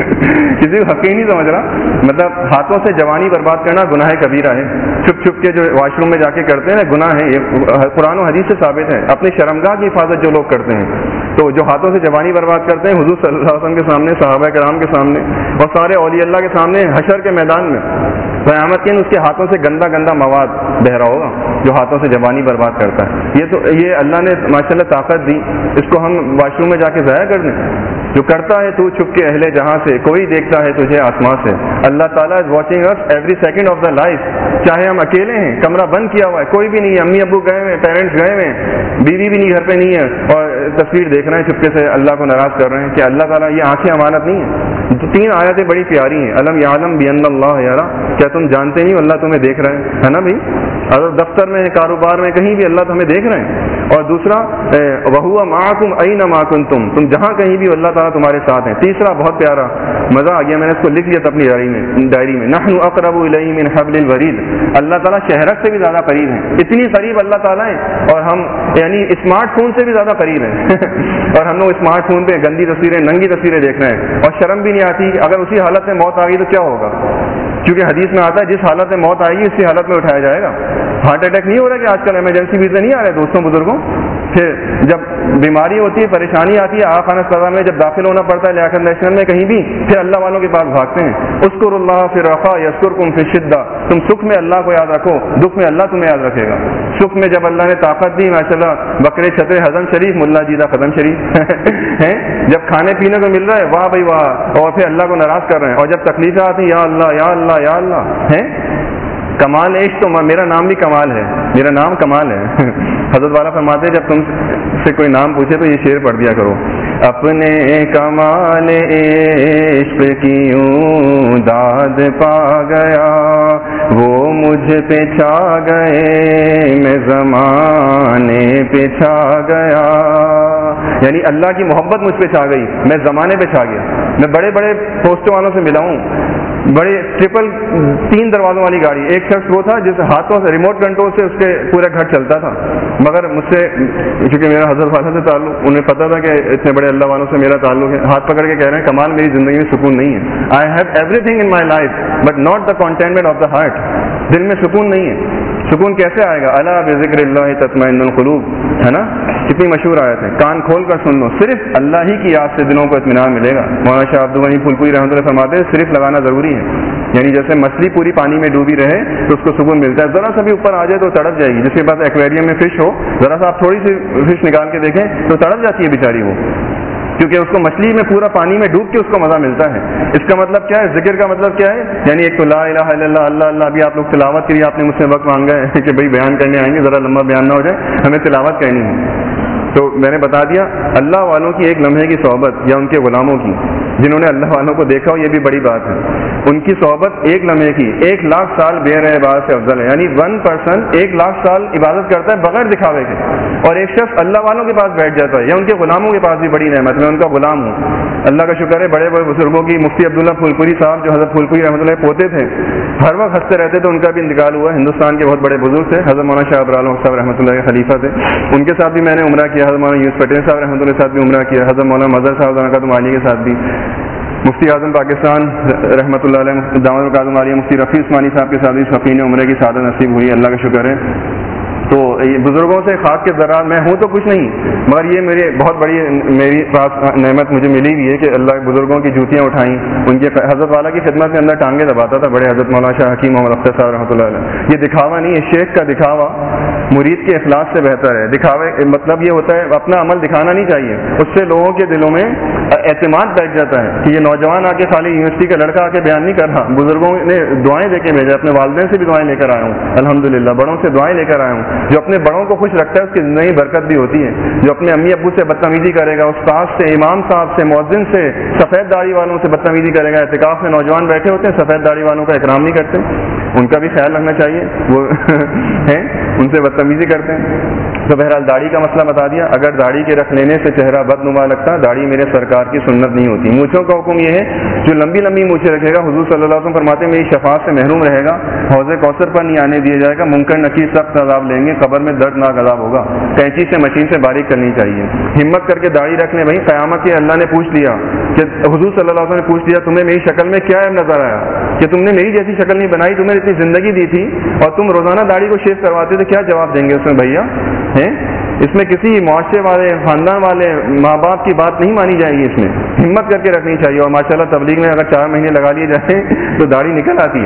کسی کو حقیقی نہیں سمجھ رہا. مطلب ہاتھوں سے جوانی برباد کرنا گناہ کبیرہ ہے. چھپ چھپ کے جو واش روم میں جا کے کرتے ہیں نا گناہ ہے، یہ قرآن و حدیث سے ثابت ہے. اپنی شرمگاہ کی حفاظت جو لوگ کرتے ہیں، تو جو ہاتھوں سے جوانی برباد کرتے ہیں حضور صلی اللہ علیہ وسلم کے سامنے، صحابہ کرام کے سامنے اور سارے اولیاء اللہ کے سامنے حشر کے میدان میں قیامت کے دن اس کے ہاتھوں سے گندا گندا مواد بہ رہا ہوگا جو ہاتھوں سے جوانی برباد کرتا ہے. یہ اللہ نے ماشاءاللہ طاقت دی، اس کو ہم واش روم میں جا کے ضائع کر دیں. جو کرتا ہے تو چھپ کے اہل جہاں سے، کوئی دیکھتا ہے تجھے آسمان سے. اللہ تعالیٰ is watching us every second of the life. چاہے ہم اکیلے ہیں، کمرہ بند کیا ہوا ہے، کوئی بھی نہیں ہے، امی ابو گئے ہوئے، پیرنٹس گئے ہوئے، بیوی بھی نہیں گھر پہ نہیں ہے، اور تصویر دیکھ رہے ہیں چپکے سے، اللہ کو ناراض کر رہے ہیں. کہ اللہ تعالیٰ یہ آنکھیں امانت نہیں ہیں. 3 آیتیں بڑی پیاری ہیں. علم یعلم بان اللہ یرا، کیا تم جانتے نہیں اللہ تمہیں دیکھ رہے ہے نا بھائی. اگر دفتر میں کاروبار میں کہیں بھی اللہ تمہیں دیکھ رہے ہیں. اور دوسرا وَهُوَ مَعَكُمْ أَيْنَمَا كُنتُمْ، تم جہاں کہیں بھی اللہ تعالیٰ تمہارے ساتھ ہیں. تیسرا بہت پیارا مزہ آ گیا، میں نے اس کو لکھ لیا تھا اپنی ڈائری میں. نحن اقرب الیہ من حبل الورید، اللہ تعالیٰ شہرک سے بھی زیادہ قریب ہیں. اتنی قریب اللہ تعالیٰ ہیں، اور ہم یعنی اسمارٹ فون سے بھی زیادہ قریب ہیں اور ہم لوگ اسمارٹ فون پہ گندی تصویریں، ننگی تصویریں دیکھ رہے ہیں، اور شرم بھی نہیں آتی. اگر اسی حالت میں موت آ گئی تو کیا ہوگا؟ کیونکہ حدیث میں آتا ہے جس حالت میں موت آئے گی اسی حالت میں اٹھایا جائے گا. ہارٹ اٹیک نہیں ہو رہا کہ آج کل ایمرجنسی ویزے نہیں آ رہے دوستوں بزرگوں. پھر جب بیماری ہوتی ہے، پریشانی آتی ہے، آخان اسپتال میں جب داخل ہونا پڑتا ہے، لیاقت نیشنل میں کہیں بھی، پھر اللہ والوں کے پاس بھاگتے ہیں. اذکروا اللہ فی الرخاء یذکرکم فی الشدہ. تم سکھ میں اللہ کو یاد رکھو، دکھ میں اللہ تمہیں یاد رکھے گا. سکھ میں جب اللہ نے طاقت دی ماشاءاللہ، بکرے چھترے ہضم شریف، ملا جیدہ ختم شریف ہیں. جب کھانے پینے کو مل رہا ہے واہ بھائی واہ، اور پھر اللہ کو ناراض کر رہے ہیں. اور جب تکلیفیں آتی یا اللہ یا اللہ یا اللہ ہیں. کمال عشق تو میرا نام بھی کمال ہے، میرا نام کمال ہے. حضرت والا فرماتے ہیں جب تم سے کوئی نام پوچھے تو یہ شعر پڑھ دیا کرو. اپنے کمال عشق کی یوں داد پا گیا، وہ مجھ پہ چھا گئے، میں زمانے پہ چھا گیا. یعنی اللہ کی محبت مجھ پہ چھا گئی، میں زمانے پہ چھا گیا. میں بڑے بڑے پوسٹوں والوں سے ملا ہوں، بڑے 3 دروازوں والی گاڑی. ایک شخص وہ تھا جس ہاتھوں سے ریموٹ کنٹرول سے اس کے پورا گھر چلتا تھا، مگر مجھ سے چونکہ میرا حضرت والا سے تعلق، انہیں پتا تھا کہ اتنے بڑے اللہ والوں سے میرا تعلق ہے. ہاتھ پکڑ کے کہہ رہے ہیں کمال میری زندگی میں سکون نہیں ہے. I have everything in my life but not the contentment of the heart. دل میں سکون نہیں ہے. سکون کیسے آئے گا؟ الا بذکر اللہ تطمئن القلوب، ہے نا، کتنی مشہور آیت ہے. کان کھول کر سن لو، صرف اللہ ہی کی یاد سے دلوں کو اطمینان ملے گا. مولانا شاہ عبد الغنی پھولپوری رحمۃ اللہ فرماتے ہیں صرف لگانا ضروری ہے. یعنی جیسے مچھلی پوری پانی میں ڈوبی رہے تو اس کو سکون ملتا ہے، ذرا سا بھی اوپر آ جائے تو تڑپ جائے گی. جس کے پاس ایکویریم میں فش ہو، ذرا سا آپ تھوڑی سی فش نکال کے دیکھیں تو تڑپ جاتی ہے بیچاری وہ، کیونکہ اس کو مچھلی میں پورا پانی میں ڈوب کے اس کو مزہ ملتا ہے. اس کا مطلب کیا ہے؟ ذکر کا مطلب کیا ہے؟ یعنی ایک تو لا الہ الا اللہ، اللہ اللہ. ابھی آپ لوگ تلاوت کے لیے آپ نے مجھ سے وقت مانگا ہے کہ بھائی بیان کرنے آئیں گے، ذرا لمبا بیان نہ ہو جائے، ہمیں تلاوت کرنی ہے. تو میں نے بتا دیا اللہ والوں کی ایک لمحے کی صحبت یا ان کے غلاموں کی جنہوں نے اللہ والوں کو دیکھا ہو، یہ بھی بڑی بات ہے. ان کی صحبت ایک لمحے کی 1,00,000 سال بے رہ عبادت سے افضل ہے. یعنی 1 پرسن 1,00,000 سال عبادت کرتا ہے بغیر دکھاوے کے، اور ایک شخص اللہ والوں کے پاس بیٹھ جاتا ہے یا ان کے غلاموں کے پاس بھی بڑی نعمت. میں ان کا غلام ہوں، اللہ کا شکر ہے. بڑے بڑے بزرگوں کی مفتی عبداللہ پھولپوری صاحب جو حضرت پھولپوری رحمۃ اللہ پوتے تھے، ہر وقت ہنستے رہتے تھے. ان کا بھی انتقال ہوا. ہندوستان کے بہت بڑے بزرگ تھے، حضرت مولانا شاہ ابرال صاحب رحمۃ اللہ کے خلیفہ تھے. ان کے ساتھ بھی میں نے عمرہ کیا. حضرت مولانا یوسف پٹیل صاحب رحمۃ اللہ کے ساتھ بھی عمرہ کیا. حضرت مولانا مظہر صاحب برکاتہ عالیہ کے ساتھ بھی. مفتی اعظم پاکستان رحمۃ اللہ علیہ دامت القادم عالیہ مفتی رفیع عثمانی صاحب کے ساتھ بھی سفین عمرے کی سعادت نصیب ہوئی، اللہ کا شکر ہے. تو یہ بزرگوں سے خاک کے ذرات، میں ہوں تو کچھ نہیں، مگر یہ بہت بڑی میری پاس نعمت مجھے ملی ہوئی ہے کہ اللہ بزرگوں کی جوتیاں اٹھائیں. ان کے حضرت والا کی خدمت میں اندر ٹانگیں دباتا تھا بڑے حضرت مولانا شاہ حکیم محمد اختر صاحب رحمۃ اللہ علیہ. یہ دکھاوا نہیں ہے، شیخ کا دکھاوا مرید کے اخلاص سے بہتر ہے. دکھاوے مطلب یہ ہوتا ہے اپنا عمل دکھانا نہیں چاہیے، اس سے لوگوں کے دلوں میں اعتماد بیٹھ جاتا ہے کہ یہ نوجوان آ کے خالی یونیورسٹی کا لڑکا آ کے بیان نہیں کر رہا، بزرگوں نے دعائیں دے کے بھیجا. اپنے والدین سے بھی دعائیں لے کر آیا ہوں الحمدللہ، بڑوں سے دعائیں لے کر آیا ہوں. جو اپنے بڑوں کو خوش رکھتا ہے اس کی زندگی برکت بھی ہوتی ہے. جو اپنے امی ابو سے بدتمیزی کرے گا, استاد سے, امام صاحب سے, مؤذن سے, سفید داڑھی والوں سے بدتمیزی کرے گا, اعتکاف میں نوجوان بیٹھے ہوتے ہیں سفید داڑھی والوں کا اکرام نہیں کرتے, ان کا بھی خیال رکھنا چاہیے, وہ ہیں ان سے بدتمیزی کرتے ہیں. تو بہرحال داڑھی کا مسئلہ بتا دیا. اگر داڑھی کے رکھ لینے سے چہرہ بدنما لگتا, داڑھی میرے سرکار کی سنت نہیں ہوتی. مونچھوں کا حکم یہ ہے جو لمبی لمبی مونچھیں رکھے گا, حضور صلی اللہ علیہ وسلم فرماتے ہیں میری شفاعت سے محروم رہے گا, حوض کوثر پر نہیں آنے دیا جائے گا, منکر نکیر سخت عذاب لیں گے, قبر میں دردناک عذاب ہوگا. کینچی سے مشین سے باریک کرنی چاہیے. ہمت کر کے داڑھی رکھ لیں بھائی. قیامت کے اللہ نے پوچھ لیا کہ حضور صلی اللہ علیہ وسلم نے پوچھ لیا تمہیں میری شکل میں کیا نظر آیا کہ تم نے میری جیسی شکل نہیں بنائی, تمہیں اتنی زندگی دی تھی اور تم روزانہ داڑھی کو شیو کرواتے تھے, کیا جواب دیں گے اس میں بھیا ہیں؟ اس میں کسی معاشرے والے, خاندان والے, ماں باپ کی بات نہیں مانی جائے گی. اس میں ہمت کر کے رکھنی چاہیے. اور ماشاءاللہ تبلیغ میں اگر 4 مہینے لگا لیے جائیں تو داڑھی نکل آتی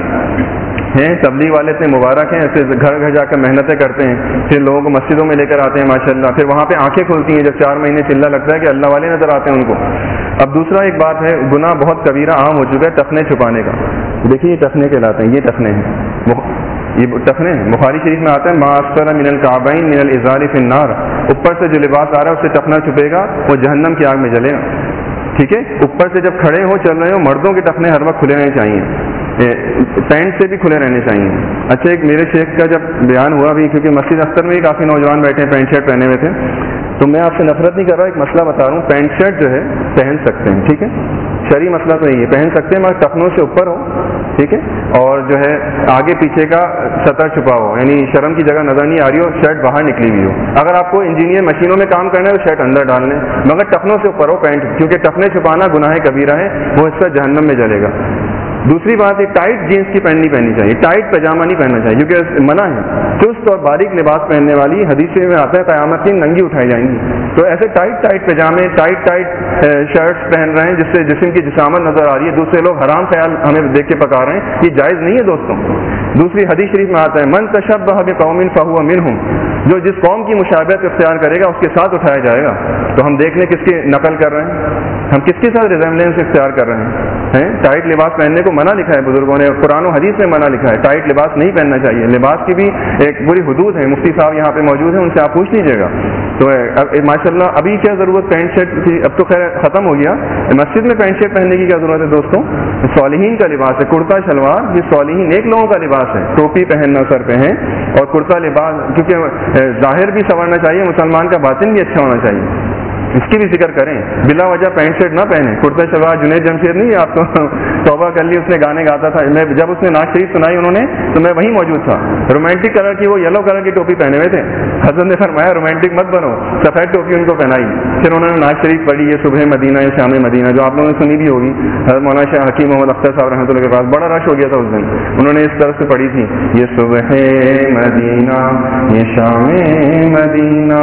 ہے. تبلیغ والے اتنے مبارک ہیں, ایسے گھر گھر جا کر محنتیں کرتے ہیں, پھر لوگوں کو مسجدوں میں لے کر آتے ہیں ماشاءاللہ, پھر وہاں پہ آنکھیں کھلتی ہیں جب 4 مہینے سے اللہ لگتا ہے کہ اللہ والے نظر آتے ہیں ان کو. اب دوسرا ایک بات ہے, گناہ بہت کبیرہ عام ہو چکا ہے ٹخنے چھپانے کا. دیکھیے یہ ٹخنے کہلاتے ہیں, یہ ٹخنے ہیں, یہ ٹخنے ہیں. بخاری شریف میں آتا ہے ما اسفل من الکعبین من الازار فی النار, اوپر سے جو لباس آ رہا ہے اس سے ٹخنا چھپے گا, وہ جہنم کی آگ میں جلے گا. ٹھیک ہے, اوپر سے جب کھڑے ہو چل رہے ہو, مردوں کے ٹخنے ہر وقت کھلے رہنے چاہیے, پینٹ سے بھی کھلے رہنے چاہیے. اچھا ایک میرے شیخ کا جب بیان ہوا بھی, کیونکہ مسجد اختر میں ہی کافی نوجوان بیٹھے ہیں پینٹ شرٹ پہنے ہوئے تھے, تو میں آپ سے نفرت نہیں کر رہا, ایک مسئلہ بتا رہا ہوں. پینٹ شرٹ جو ہے پہن سکتے ہیں, ٹھیک ہے, شرعی مسئلہ تو یہی ہے, پہن سکتے ہیں مگر ٹخنوں سے اوپر ہو, ٹھیک ہے, اور جو ہے آگے پیچھے کا سطح چھپا ہو, یعنی شرم کی جگہ نظر نہیں آ رہی ہو, شرٹ باہر نکلی ہوئی ہو. اگر آپ کو انجینئر مشینوں میں کام کرنا ہے تو شرٹ اندر ڈال لیں, مگر ٹخنوں سے اوپر ہو پینٹ, کیونکہ ٹخنے چھپانا گناہ کبیرہ ہے, وہ حصہ جہنم میں جلے گا. دوسری بات ہے ٹائٹ جینس کی پہننی چاہیے, ٹائٹ پاجامہ نہیں پہننا چاہیے, کیونکہ منع ہے. چست اور باریک لباس پہننے والی حدیث میں آتا ہے قیامت کی ننگی اٹھائی جائیں گی. تو ایسے ٹائٹ پاجامے, ٹائٹ شرٹس پہن رہے ہیں جس سے جسم کی جسامت نظر آ رہی ہے, دوسرے لوگ حرام خیال ہمیں دیکھ کے پکا رہے ہیں, یہ جائز نہیں ہے دوستوں. دوسری حدیث شریف میں آتا ہے من تشبہ بقوم فہو منہم, جو جس قوم کی مشابہت اختیار کرے گا اس کے ساتھ اٹھایا جائے گا. تو ہم دیکھ لیں کس کی نقل کر رہے ہیں, ہم کس کے ساتھ ریزمبلنس اختیار کر رہے ہیں. ٹائٹ لباس پہننے کو منع لکھا ہے بزرگوں نے, قرآن و حدیث میں منع لکھا ہے, ٹائٹ لباس نہیں پہننا چاہیے. لباس کی بھی ایک بری حدود ہے, مفتی صاحب یہاں پہ موجود ہیں, ان سے آپ پوچھ لیجیے گا. تو ماشاء اللہ ابھی کیا ضرورت پینٹ شرٹ کی, اب تو خیر ختم ہو گیا, مسجد میں پینٹ شرٹ پہننے کی کیا ضرورت ہے دوستوں. صالحین کا لباس ہے کرتا شلوار, یہ صالحین نیک لوگوں کا لباس ہے. ٹوپی پہننا سر پہ ہے اور کرتا لباس, کیونکہ ظاہر بھی سنورنا چاہیے, مسلمان کا باطن بھی اچھا ہونا چاہیے, اس کی بھی ذکر کریں. بلا وجہ پینٹ شرٹ نہ پہنے, کرتا شلوار. جنید جمشید نہیں آپ کو توبہ کر لی, اس نے گانے گاتا تھا, میں جب اس نے نعت شریف سنائی انہوں نے تو میں وہیں موجود تھا. رومانٹک کلر کی, وہ یلو کلر کی ٹوپی پہنے ہوئے تھے. حضرت نے فرمایا رومانٹک مت بنو, سفید ٹوپی ان کو پہنائی. پھر انہوں نے نعت شریف پڑھی, یہ صبح مدینہ یا شام مدینہ, جو آپ لوگوں نے سنی بھی ہوگی. حضرت مولانا شاہ حکیم محمد اختر صاحب رحمۃ اللہ کے پاس بڑا رش ہو گیا تھا اس دن, انہوں نے اس طرح سے پڑھی تھی, یہ صبح مدینہ یہ شام مدینہ,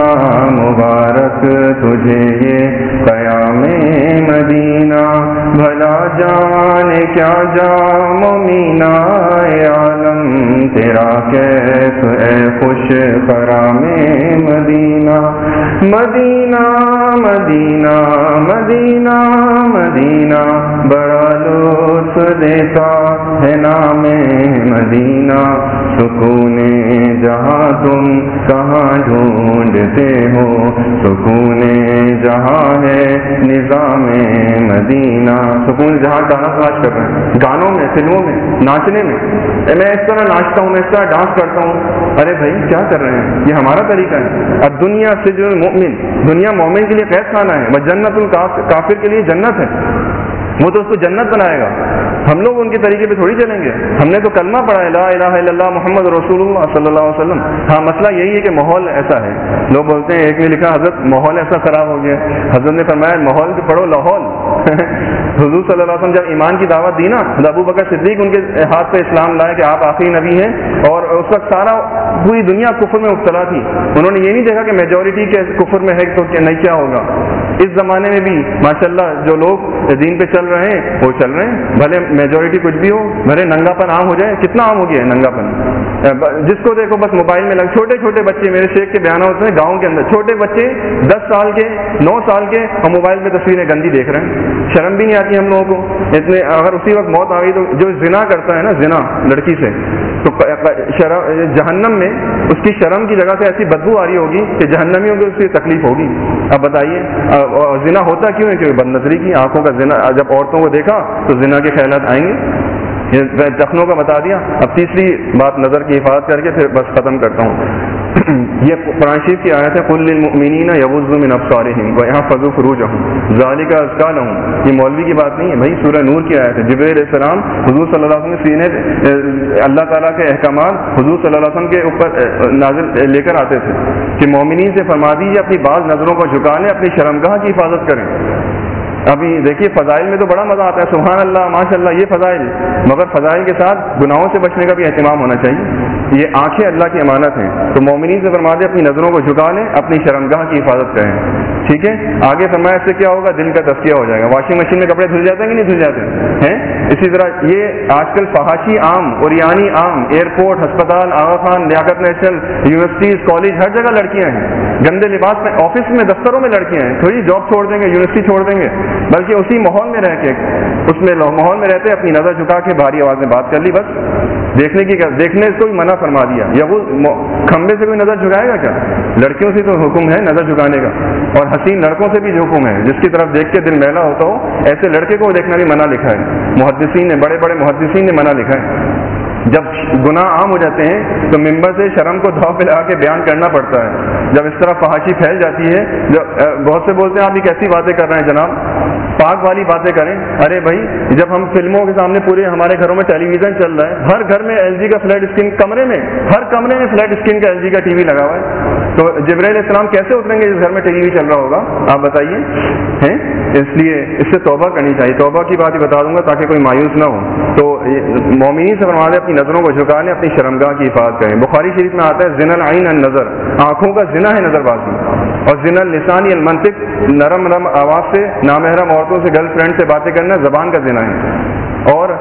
مبارک تجھے یہ قیام مدینہ, بھلا جانے کیا جام مینا عالم تیرا کیف اے خوش خرام مدینہ. مدینہ مدینہ مدینہ مدینہ, بڑا لطف دیتا ہے نام مدینہ, سکون جہاں تم کہاں ڈھونڈتے ہو, سکون جہاں ہے نظام مدینہ. سکون جہاں کہاں تلاش کر رہے ہیں, گانوں میں, فلموں میں, ناچنے میں. میں اس طرح ناچتا ہوں, میں اس طرح ڈانس کرتا ہوں. ارے بھائی کیا کر رہے ہیں, یہ ہمارا طریقہ ہے. اب دنیا سجن المؤمن, دنیا مومن کے لیے قید خانہ ہے, وہ جنت الکافر کے لیے جنت ہے, وہ تو اس کو جنت بنائے گا. ہم لوگ ان کے طریقے پہ تھوڑی چلیں گے. ہم نے تو کلمہ پڑھا ہے لا الہ الا اللہ محمد رسول اللہ صلی اللہ علیہ وسلم. ہاں مسئلہ یہی ہے کہ ماحول ایسا ہے, لوگ بولتے ہیں, ایک نے لکھا حضرت ماحول ایسا خراب ہو گیا. حضرت نے فرمایا ماحول بھی پڑھو لاہور. حضور صلی اللہ علیہ وسلم جب ایمان کی دعوت دی نا, ابو بکر صدیق ان کے ہاتھ پہ اسلام لائے کہ آپ آخری نبی ہیں, اور اس وقت سارا پوری دنیا کفر میں مبتلا تھی. انہوں نے یہ نہیں دیکھا کہ میجورٹی کے کفر میں ہے تو نہیں کیا ہوگا. اس زمانے میں بھی ماشاءاللہ جو لوگ دین پہ چل رہے ہیں وہ چل رہے ہیں, بھلے میجورٹی کچھ بھی ہو, بھلے ننگا پن عام ہو جائے. کتنا عام ہو گیا ہے ننگا پن, جس کو دیکھو بس موبائل میں لگ. چھوٹے چھوٹے بچے, میرے شیخ کے بیان ہوتے ہیں گاؤں کے اندر, چھوٹے بچے 10 سال کے 9 سال کے, اور موبائل میں تصویریں گندی دیکھ رہے ہیں. شرم بھی نہیں آتی ہم لوگوں کو اتنے. اگر اسی وقت موت آ گئی تو جو زنا کرتا ہے نا, زنا لڑکی سے, تو جہنم میں اس کی شرم کی جگہ سے ایسی بدبو آ رہی ہوگی کہ جہنمیوں کو اس کی تکلیف ہوگی. اب بتائیے زنا ہوتا کیوں ہے؟ کہ بد نظری کی آنکھوں کا زنا, جب عورتوں کو دیکھا تو زنا کے خیالات آئیں گے. یہ ٹخنوں کا بتا دیا. اب تیسری بات نظر کی حفاظت کر کے پھر بس ختم کرتا ہوں. یہ قرآن شریف کی آیت ہے قل للمؤمنین یغضوا من ابصارہم ویحفظوا فروجہم ذالک ازکی لہم. یہ مولوی کی بات نہیں ہے بھائی, سورہ نور کی آیت ہے. جبرائیل علیہ السلام حضور صلی اللہ علیہ وسلم سینے اللہ تعالیٰ کے احکامات حضور صلی اللہ علیہ وسلم کے اوپر نازل لے کر آتے تھے کہ مومنین سے فرما دیجیے اپنی بعض نظروں کو جھکا لیں, اپنی شرمگاہ کی حفاظت کریں. ابھی دیکھیے فضائل میں تو بڑا مزہ آتا ہے, سبحان اللہ ماشاء اللہ یہ فضائل, مگر فضائل کے ساتھ گناہوں سے بچنے کا بھی اہتمام ہونا چاہیے. یہ آنکھیں اللہ کی امانت ہیں, تو مومنین سے فرما دیں اپنی نظروں کو جھکا لیں, اپنی شرمگاہ کی حفاظت کریں. ٹھیک ہے, آگے فرمایا اس سے کیا ہوگا؟ دل کا تزکیہ ہو جائے گا. واشنگ مشین میں کپڑے دھل جاتے ہیں کہ نہیں دھل جاتے ہیں؟ اسی طرح یہ آج کل فحاشی عام اور یعنی عام, ایئرپورٹ, ہسپتال, Agha Khan, Liaquat national, universities, college, ہر جگہ لڑکیاں ہیں. گندے لباس میں, آفس میں, دفتروں میں لڑکیاں ہیں. تھوڑی جاب چھوڑ دیں گے, یونیورسٹی چھوڑ دیں گے, بلکہ اسی ماحول میں رہ کے, اس میں ماحول میں رہتے اپنی نظر جھکا کے بھاری آواز میں بات کر لی. بس دیکھنے کو بھی منع فرما دیا. یا وہ کھمبے سے کوئی نظر جھکائے گا کیا؟ لڑکیوں سے تو حکم ہے نظر جھکانے کا, اور حسین لڑکوں سے بھی حکم ہے. جس کی طرف دیکھ کے دل میلا ہوتا ہو ایسے لڑکے کو دیکھنا بھی منع لکھا ہے. محدثین نے, بڑے بڑے محدثین نے منع لکھا ہے. جب گناہ عام ہو جاتے ہیں تو ممبر سے شرم کو دھاؤ پہ لگا کے بیان کرنا پڑتا ہے. جب اس طرح فحاشی پھیل جاتی ہے, بہت سے بولتے ہیں آپ یہ کیسی باتیں کر رہے ہیں جناب, پاک والی باتیں کریں. ارے بھائی جب ہم فلموں کے سامنے, پورے ہمارے گھروں میں ٹیلی ویژن چل رہا ہے, ہر گھر میں ایل جی کا فلیٹ اسکرین, کمرے میں, ہر کمرے میں فلیٹ اسکرین کا ایل جی کا ٹی وی لگا ہوا ہے, تو جبرائیل علیہ السلام کیسے اتریں گے جس گھر میں ٹی وی چل رہا ہوگا؟ آپ بتائیے ہیں. اس لیے اس سے توبہ کرنی چاہیے. توبہ کی بات ہی بتا دوں گا تاکہ کوئی مایوس نہ ہو. تو مومنین سے فرما دیں اپنی نظروں کو جھکا لیں, اپنی شرمگاہ کی حفاظت کریں. بخاری شریف میں آتا ہے زنا العین النظر, آنکھوں کا زنا ہے نظر بازی, اور زنا اللسان المنطق, نرم نرم آواز سے نامحرم عورتوں سے, گرل فرینڈ سے باتیں کرنا زبان کا زنا ہے. اور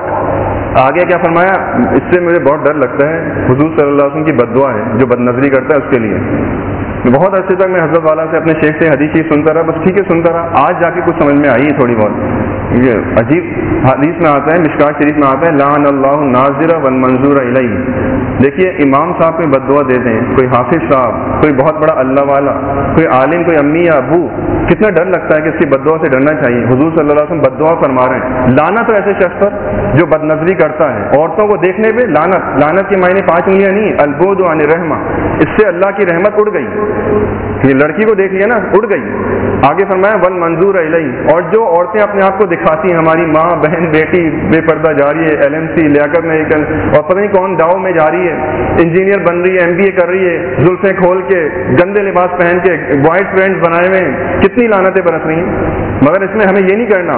آگے کیا فرمایا؟ اس سے مجھے بہت ڈر لگتا ہے, حضور صلی اللہ علیہ وسلم کی بد دعا ہے جو بد نظری کرتا ہے اس کے لیے. بہت عرصے تک میں حضرت والا سے, اپنے شیخ سے حدیث ہی سنتا رہا, بس ٹھیک ہے سنتا رہا. آج جا کے کچھ سمجھ میں آئی ہے تھوڑی بہت. یہ عجیب حدیث میں آتا ہے, مشکات شریف میں آتا ہے لعن اللہ الناظر والمنظور الیہ. دیکھیے امام صاحب کوئی بد دعا دے دیں, کوئی حافظ صاحب, کوئی بہت بڑا اللہ والا, کوئی عالم, کوئی امی یا ابو, کتنا ڈر لگتا ہے کہ اس کی بد دعا سے ڈرنا چاہیے. حضور صلی اللہ علیہ وسلم بد دعا فرما رہے ہیں. لعنت تو ایسے شخص پر جو بد نظری کرتا ہے, عورتوں کو دیکھنے پہ لعنت. لعنت کے معنی 5 انگلیاں نہیں, البعد عن الرحمہ, اس سے اللہ کی رحمت اڑ گئی. یہ لڑکی کو دیکھ لیا نا, اڑ گئی. آگے فرمایا ول منظور الیہ, اور جو عورتیں اپنے آپ کو دکھاتی ہیں ہماری ماں, بہن, بیٹی بے پردہ جا رہی ہے, L M C, Liaquat medical, اور پتہ نہیں کون ڈاؤ میں جا رہی ہے, انجینئر بن رہی ہے, ایم بی اے کر رہی ہے, زلفیں کھول کے, گندے لباس پہن کے, بوائے فرینڈز بنائے ہوئے, کتنی لعنتیں برس رہی ہیں. مگر اس میں ہمیں یہ نہیں کرنا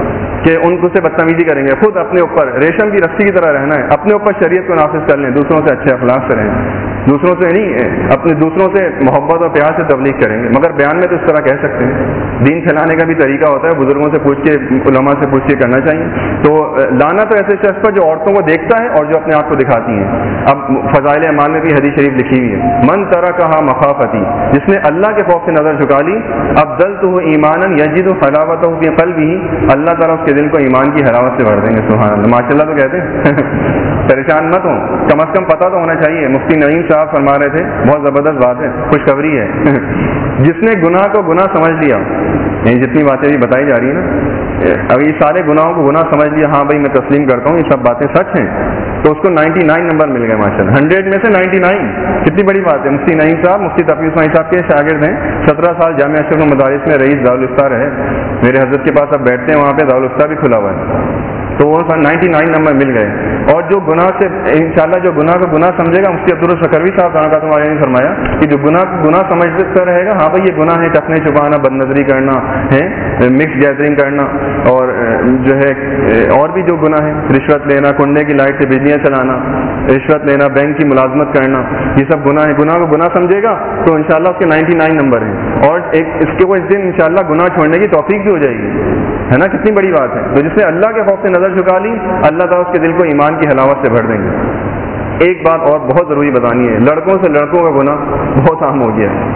کہ ان کو سے بدتمیزی کریں گے. خود اپنے اوپر ریشم کی رسی کی طرح رہنا ہے, اپنے اوپر شریعت کو نافذ کر لیں, دوسروں سے اچھے اخلاق سے رہیں, دوسروں سے نہیں, اپنے دوسروں سے محبت اور پیار سے تبلیغ کریں گے. مگر بیان میں تو اس طرح کہہ سکتے ہیں. دین پھیلانے کا بھی طریقہ ہوتا ہے, بزرگوں سے پوچھ کے, علماء سے پوچھ کے کرنا چاہیے. تو لانا تو ایسے شخص پر جو عورتوں کو دیکھتا ہے اور جو اپنے آپ کو دکھاتی ہیں. اب فضائل اعمال میں بھی حدیث شریف لکھی ہوئی ہے, من ترکھا مخافتی, جس نے اللہ کے خوف سے نظر جھکا لی, افضلتہ ایمانا یجد حلاوتہ فی قلبہ, اللہ تعالیٰ اس کے دل کو ایمان کی حلاوت سے بھر دیں گے. سبحان اللہ, ماشاء اللہ تو کہتے ہیں. پریشان مت ہوں, کم از کم پتہ تو ہونا چاہیے. مفتی نعیم صاحب فرما رہے تھے, بہت زبردست بات ہے, خوشخبری ہے. جس نے گناہ کو گناہ سمجھ لیا, یعنی جتنی باتیں بھی بتائی جا رہی ہیں نا, اب یہ سارے گناہوں کو گناہ سمجھ لیا, ہاں بھائی میں تسلیم کرتا ہوں یہ سب باتیں سچ ہیں, تو اس کو 99 نمبر مل گئے ماشاء اللہ. 100 میں سے 99, کتنی بڑی بات ہے. مفتی نعیم صاحب مفتی تقی اسماعیل صاحب کے شاگرد ہیں, 17 سال جامعہ اشرف المدارس میں رئیس دارالفتہ رہے. میرے حضرت کے پاس اب بیٹھتے ہیں, وہاں پہ دارالفتہ بھی کھلا ہوا ہے. تو وہ 99 نمبر مل گئے. اور جو گناہ سے انشاءاللہ جو گناہ کو گناہ سمجھے گا, مفتی عبدالرشکروی صاحب تمہارے نے فرمایا کہ جو گناہ سمجھتا رہے گا, ہاں بھائی یہ گناہ ہے, ٹکنے چھپانا, بد نظری کرنا ہے, مکس گیدرنگ کرنا, اور جو ہے اور بھی جو گناہ ہے, رشوت لینا, کنڈے کی لائٹ سے بجلیاں چلانا, رشوت لینا, بینک کی ملازمت کرنا, یہ سب گناہ ہے. گناہ کو گناہ سمجھے گا تو انشاءاللہ اس کے 99 نمبر ہیں, اور اس کے وہ اس دن انشاءاللہ گناہ چھوڑنے کی توفیق بھی ہو جائے گی, ہے نا. کتنی بڑی بات ہے. تو جس نے اللہ کے خوف سے نظر جھکا لی, اللہ تعالیٰ اس کے دل کو ایمان کی حلاوت سے بھر دیں گے. ایک بات اور بہت ضروری بتانی ہے, لڑکوں سے لڑکوں کا گناہ بہت عام ہو گیا ہے.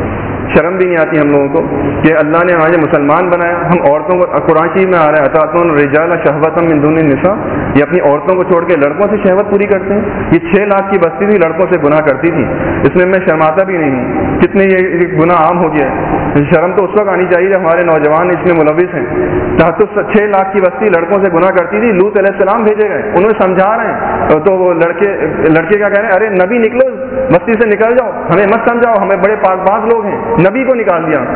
شرم بھی نہیں آتی ہم لوگوں کو کہ اللہ نے ہمارے مسلمان بنایا، ہم عورتوں کو، قرآن شریف میں آ رہا ہے اتاتون الرجال شہوۃ من دون النساء، یہ اپنی عورتوں کو چھوڑ کے لڑکوں سے شہوت پوری کرتے ہیں. یہ 6 لاکھ کی بستی تھی لڑکوں سے گناہ کرتی تھی، اس میں شرماتا بھی نہیں ہوں. کتنے یہ گناہ عام ہو گیا ہے. شرم تو اس وقت آنی چاہیے جب ہمارے نوجوان اس میں ملوث ہیں. تو 6 لاکھ کی بستی لڑکوں سے گناہ کرتی تھی. لوط علیہ السلام بھیجے گئے، انہیں سمجھا رہے ہیں تو وہ لڑکے کیا کہہ رہے ہیں، ارے نبی نکلو بستی سے نکل جاؤ، ہمیں مت سمجھاؤ، ہمیں بڑے پاک باز لوگ ہیں. نبی کو نکال دیا،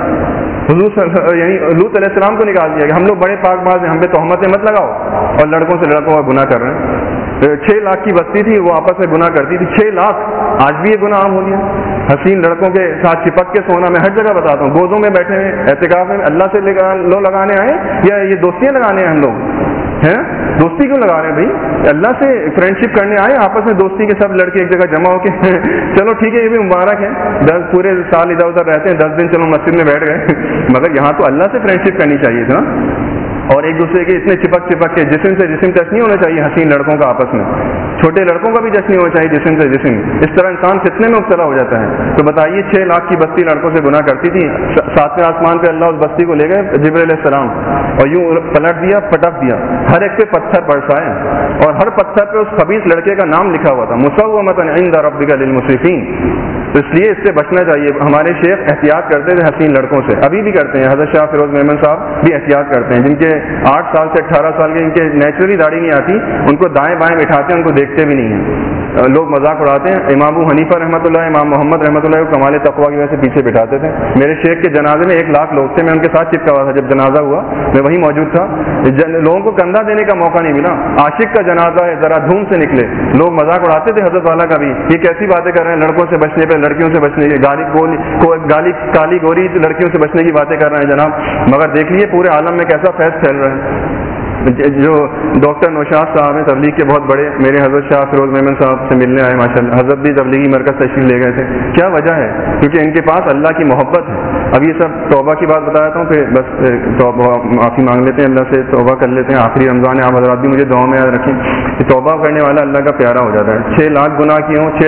یعنی لوط علیہ السلام کو نکال دیا کہ ہم لوگ بڑے پاک باز ہیں، ہم پہ تہمتیں مت لگاؤ. اور لڑکوں سے لڑکوں کا گناہ کر رہے ہیں. 6 لاکھ کی بستی تھی، وہ آپس میں گناہ کرتی تھی. 6 لاکھ. آج بھی یہ گناہ عام ہو گیا. حسین لڑکوں کے ساتھ چپک کے سونا، میں ہر جگہ بتاتا ہوں، گودوں میں بیٹھے ہیں اعتکاف میں، اللہ سے لو لگانے آئے یا یہ دوستیاں لگانے ہیں؟ ہم لوگ ہیں دوستی کیوں لگا رہے ہیں بھائی؟ اللہ سے فرینڈشپ کرنے آئے، آپس میں دوستی کے سب لڑکے ایک جگہ جمع ہو کے چلو ٹھیک ہے، یہ بھی مبارک ہے. 10 پورے سال ادھر ادھر رہتے ہیں، 10 دن چلو مسجد میں بیٹھ گئے مگر یہاں تو اللہ سے فرینڈشپ کرنی چاہیے تھا. اور ایک دوسرے کے اتنے چپک کے جسم سے جسم ٹچ نہیں ہونا چاہیے. حسین لڑکوں کا آپس میں، چھوٹے لڑکوں کا بھی ٹچ نہیں ہونا چاہیے جسم سے جسم. اس طرح انسان فتنے میں مبتلا ہو جاتا ہے. تو بتائیے 6 لاکھ کی بستی لڑکوں سے گناہ کرتی تھی. 7ویں آسمان پہ اللہ اس بستی کو لے گئے جبرائیل علیہ السلام، اور یوں پلٹ دیا، پٹک دیا، ہر ایک پہ پتھر برسائے، اور ہر پتھر پہ اس خبیث لڑکے کا نام لکھا ہوا تھا، مسومۃ عند ربک للمسرفین. تو اس لیے اس سے بچنا چاہیے. ہمارے شیخ احتیاط کرتے تھے حسین لڑکوں سے، ابھی بھی کرتے ہیں. حضرت شاہ فیروز مہمن صاحب بھی احتیاط کرتے ہیں. جن کے 8 سال سے 18 سال کے، ان کے نیچرلی داڑھی نہیں آتی، ان کو دائیں بائیں بٹھاتے ہیں، ان کو دیکھتے بھی نہیں ہیں. لوگ مذاق اڑاتے ہیں. امام ابو حنیفہ رحمۃ اللہ، امام محمد رحمۃ اللہ کو کمال تقویٰ کی وجہ سے پیچھے بٹھاتے تھے. میرے شیخ کے جنازے میں 1 لاکھ لوگ تھے، میں ان کے ساتھ چپکا ہوا تھا. جب جنازہ ہوا میں وہیں موجود تھا. لوگوں کو کندھا دینے کا موقع نہیں ملا. عاشق کا جنازہ ہے، ذرا دھوم سے نکلے. لوگ مذاق اڑاتے تھے حضرت والا کا بھی، یہ کیسی باتیں کر رہے ہیں، لڑکوں سے بچنے پہ، لڑکیوں سے بچنے کی، گالی کالی گوری لڑکیوں سے بچنے کی باتیں کر رہے ہیں جناب. مگر دیکھ لیے پورے عالم میں کیسا فیض پھیل رہا ہے. جو ڈاکٹر نوشاد صاحب ہیں تبلیغ کے بہت بڑے، میرے حضرت شاہ فیروز مہمن صاحب سے ملنے آئے ماشاءاللہ. حضرت بھی تبلیغی مرکز تشریف لے گئے تھے. کیا وجہ ہے؟ کیونکہ ان کے پاس اللہ کی محبت ہے. اب یہ سب توبہ کی بات بتایا تھا، پھر بس توبہ معافی مانگ لیتے ہیں اللہ سے، توبہ کر لیتے ہیں. آخری رمضان ہے، آپ حضرات بھی مجھے دعا میں یاد رکھیں کہ توبہ کرنے والا اللہ کا پیارا ہو جاتا ہے. 6 لاکھ گناہ کیے ہوں،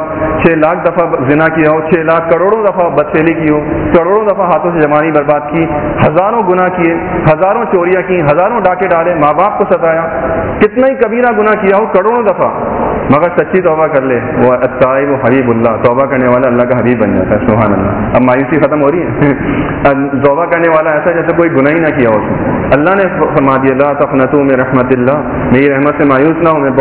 6 لاکھ دفعہ زنا کیا ہو، 6 لاکھ کروڑوں دفعہ بدفعلی کی ہو، کروڑوں دفعہ ہاتھوں سے جوانی برباد کی، ہزاروں گناہ کیے، ہزاروں چوریاں کی، ہزاروں ڈاکے ڈالے، ماں باپ کو ستایا، کتنا ہی کبیرہ گناہ کیا ہو کروڑوں دفعہ، مگر سچی توبہ کر لے، وہ التائب حبیب اللہ، توبہ کرنے والا اللہ کا حبیب بن جاتا ہے. سبحان اللہ. اب مایوسی ختم ہو رہی ہے. توبہ کرنے والا ایسا جیسے کوئی گناہ ہی نہ کیا ہو. اللہ نے فرما دیا لا تقنطوا من رحمت اللہ، میری رحمت سے مایوس نہ ہو، میں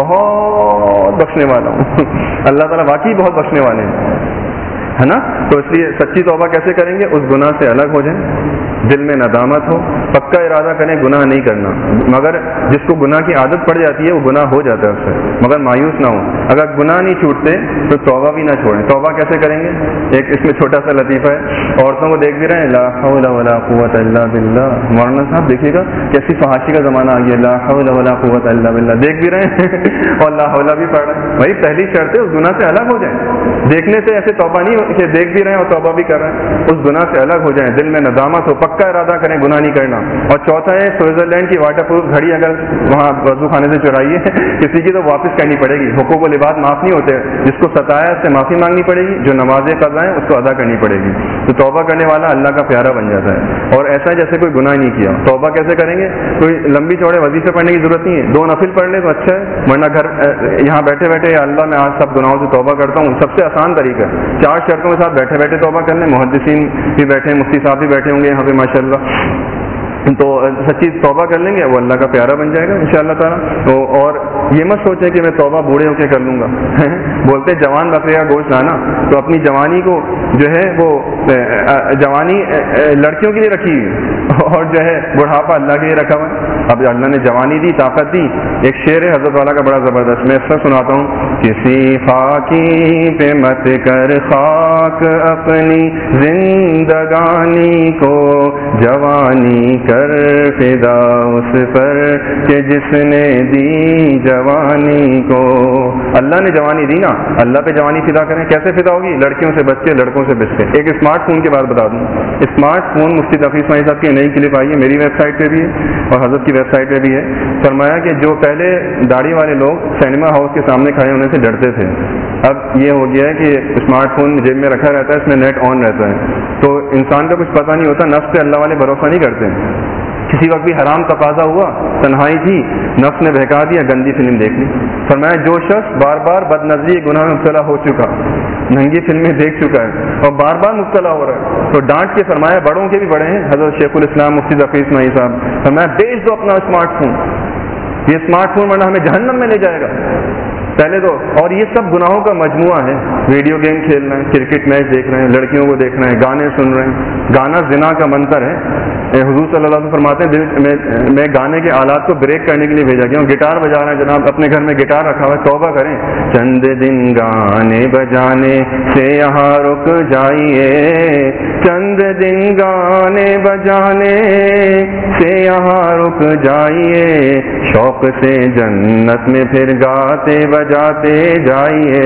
بہت بخشنے والا ہوں. اللہ تعالیٰ واقعی بہت بخشنے والے ہیں، ہے نا. تو اس لیے سچی توبہ کیسے کریں گے؟ اس گناہ سے الگ ہو جائیں، دل میں ندامت ہو، پکا ارادہ کریں گناہ نہیں کرنا. مگر جس کو گناہ کی عادت پڑ جاتی ہے وہ گناہ ہو جاتا ہے اس سے، مگر مایوس نہ ہو. اگر گناہ نہیں چھوٹتے تو توبہ بھی نہ چھوڑیں. توبہ کیسے کریں گے؟ ایک اس میں چھوٹا سا لطیفہ ہے. عورتوں کو دیکھ بھی رہے ہیں، لا حول ولا قوت الا باللہ. مولانا صاحب دیکھیے گا کیسی فحاشی کا زمانہ آ گیا، لا حول ولا قوت الا باللہ دیکھ بھی رہے ہیں اور لا حول بھی پڑھ رہے ہیں. بھائی پہلی شرط ہے اس گناہ سے الگ ہو جائیں. دیکھنے سے ایسے توبہ نہیں کہ دیکھ بھی رہے ہیں اور توبہ بھی کر رہے ہیں. اس گناہ سے الگ ہو جائیں، دل میں ندامت ہو، پکا ارادہ کریں گناہ نہیں کرنا. اور چوتھا ہے سوئٹزرلینڈ کی واٹر پروف گھڑی اگر وہاں وضو خانے سے چرائیے کسی کی تو واپس کرنی پڑے گی. حقوق و لباس معاف نہیں ہوتے، جس کو ستایا اس سے معافی مانگنی پڑے گی، جو نمازیں پڑھ رہے ہیں اس کو ادا کرنی پڑے گی. تو توبہ کرنے والا اللہ کا پیارا بن جاتا ہے. اور ایسا جیسے کوئی گناہ نہیں کیا. توبہ کیسے کریں گے؟ کوئی لمبی چوڑے وظیفے پڑھنے کی ضرورت نہیں ہے، 2 نفل پڑھ لے تو اچھا ہے. ورنہ گھر یہاں بیٹھے بیٹھے اللہ میں آج سب گناہوں سے توبہ کرتا ہوں، سب سے آسان طریقہ ہے. 4 شرطوں کے ساتھ بیٹھے بیٹھے توبہ کر لیں. محدثین بھی بیٹھے ہیں، مفتی صاحب بھی بیٹھے ہوں گے یہاں پہ ماشاءاللہ. تو سچی توبہ کر لیں گے وہ اللہ کا پیارا بن جائے گا انشاءاللہ تعالیٰ. اور یہ مت سوچیں کہ میں توبہ بوڑھے ہو کے کر لوں گا. بولتے جوان بکرے کا گوشت لانا، تو اپنی جوانی کو جو ہے وہ جوانی لڑکیوں کے لیے رکھی اور جو ہے بڑھاپا اللہ کے لیے رکھا ہوا. اب اللہ نے جوانی دی، طاقت دی. ایک شعر ہے حضرت والا کا بڑا زبردست، میں اکثر سناتا ہوں. کسی خاکی پہ مت کر خاک اپنی زندگانی کو، جوانی کر فدا اس پر کہ جس نے دی جوانی کو. اللہ نے جوانی دی نا، اللہ پہ جوانی فدا کریں. کیسے فدا ہوگی؟ لڑکیوں سے بچ کے، لڑکوں سے بچ کے. ایک اسمارٹ فون کی بات بتا دوں. اسمارٹ فون مفتی تقی اسماعیل صاحب کی نئی کلپ آئی ہے، میری ویب سائٹ پہ بھی ہے اور حضرت کی ویب سائٹ پہ بھی ہے. فرمایا کہ جو پہلے داڑھی والے لوگ سینما ہاؤس کے سامنے کھڑے ہونے سے ڈرتے تھے، اب یہ ہو گیا ہے کہ اسمارٹ فون جیب میں رکھا رہتا ہے، اس میں نیٹ آن رہتا ہے. تو انسان کا کچھ پتہ نہیں ہوتا، نفس پہ اللہ والے بھروسہ نہیں کرتے. کسی وقت بھی حرام تقاضا ہوا، تنہائی تھی، نفس نے بہکا دیا، گندی فلم دیکھ لی. فرمایا جو شخص بار بار بد نظری گناہ میں مبتلا ہو چکا، ننگی فلمیں دیکھ چکا ہے اور بار بار مبتلا ہو رہا ہے، تو ڈانٹ کے فرمایا بڑوں کے بھی بڑے ہیں، حضرت شیخ الاسلام مفتی ذکی اسماعیل صاحب، فرمایا بیچ دو اپنا اسمارٹ فون، یہ اسمارٹ فون ورنہ ہمیں جہنم میں لے جائے گا. پہلے تو، اور یہ سب گناہوں کا مجموعہ ہے. ویڈیو گیم کھیلنا ہے، کرکٹ میچ دیکھ رہے ہیں، لڑکیوں کو دیکھ رہے ہیں، گانے سن رہے ہیں. گانا زنا کا منتر ہے. حضور صلی اللہ علیہ وسلم فرماتے ہیں میں گانے کے آلات کو بریک کرنے کے لیے بھیجا گیا ہوں. گٹار بجا رہے ہیں جناب، اپنے گھر میں گٹار رکھا ہوا ہے، توبہ کریں. چند دن گانے بجانے سے یہاں رک جائیے، چند دن گانے بجانے سے یہاں رک جائیے، شوق سے جنت میں پھر گاتے بجاتے جائیے.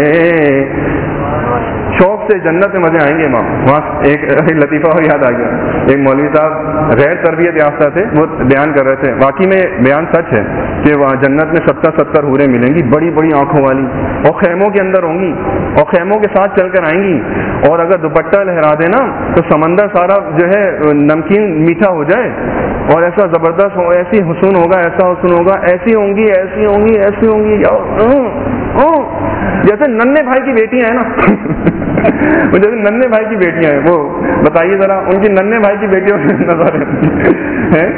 شوق سے جنت میں مزے آئیں گے. وہاں ایک لطیفہ اور یاد آ گیا. ایک مولوی صاحب غیر تربیت یافتہ تھے، وہ بیان کر رہے تھے، واقعی میں بیان سچ ہے کہ وہاں جنت میں 70 حوریں ملیں گی، بڑی بڑی آنکھوں والی، اور خیموں کے اندر ہوں گی اور خیموں کے ساتھ چل کر آئیں گی، اور اگر دوپٹہ لہرا دینا تو سمندر سارا جو ہے نمکین میٹھا ہو جائے، اور ایسا زبردست ہو، ایسی حسن ہوگا، ایسا حسن ہوگا، ایسی ہوں گی، ایسی ہوں گی، ایسی ہوں گی، جیسے ننھے بھائی کی بیٹیاں ہیں نا وہ جیسے ننھے بھائی کی بیٹیاں ہیں. وہ بتائیے ذرا ان کی ننھے بھائی کی بیٹیوں کی نظر ہے.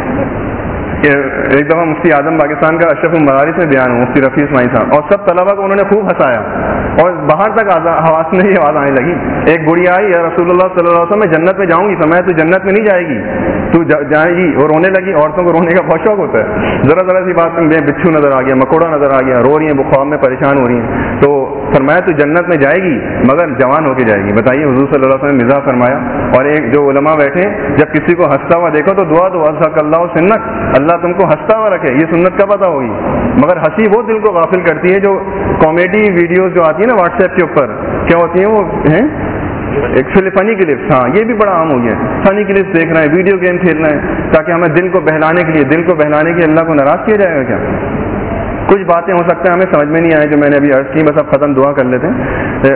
ایک دفعہ مفتی اعظم پاکستان کا اشرف المدارس میں بیان ہو، مفتی رفیع اسماعیل صاحب، اور سب طلبا کو انہوں نے خوب ہنسایا اور باہر تک حواس میں ہی آواز آنے لگی. ایک بڑھیا آئی، یا رسول اللہ صلی اللہ علیہ وسلم میں جنت میں جاؤں گی. فرمایا تو جنت میں نہیں جائے گی، تو جائے گی. اور رونے لگی. عورتوں کو رونے کا بہت شوق ہوتا ہے. ذرا سی بات میں بچھو نظر آ گیا، مکوڑا نظر آ گیا، رو رہی ہیں، بخار میں پریشان ہو رہی ہیں. تو فرمایا تو جنت میں جائے گی مگر جوان ہو کے جائے گی. بتائیے حضور صلی اللہ علیہ وسلم نے مزاح فرمایا. اور ایک جو علماء بیٹھے، جب کسی کو ہنستا ہوا دیکھو تو دعا دو، ازحق اللہ سنک، اللہ تم کو ہنستا ہوا رکھے. یہ سنت کا پتہ ہوگی. مگر ہنسی وہ دل کو غافل کرتی ہے جو کامیڈی ویڈیوز جو آتی ہیں نا واٹس ایپ کے اوپر، کیا ہوتی ہیں وہ ہیں ایک فنی کلپس. ہاں یہ بھی بڑا عام ہو گیا. فنی کلپس دیکھ رہے ہیں، ویڈیو گیم کھیل رہے ہیں تاکہ ہمیں دل کو بہلانے کے لیے اللہ کو ناراض کیا جائے گا کیا؟ کچھ باتیں ہو سکتا ہے ہمیں سمجھ میں نہیں آئے جو میں نے ابھی عرض کی، بس اب ختم دعا کر لیتے ہیں.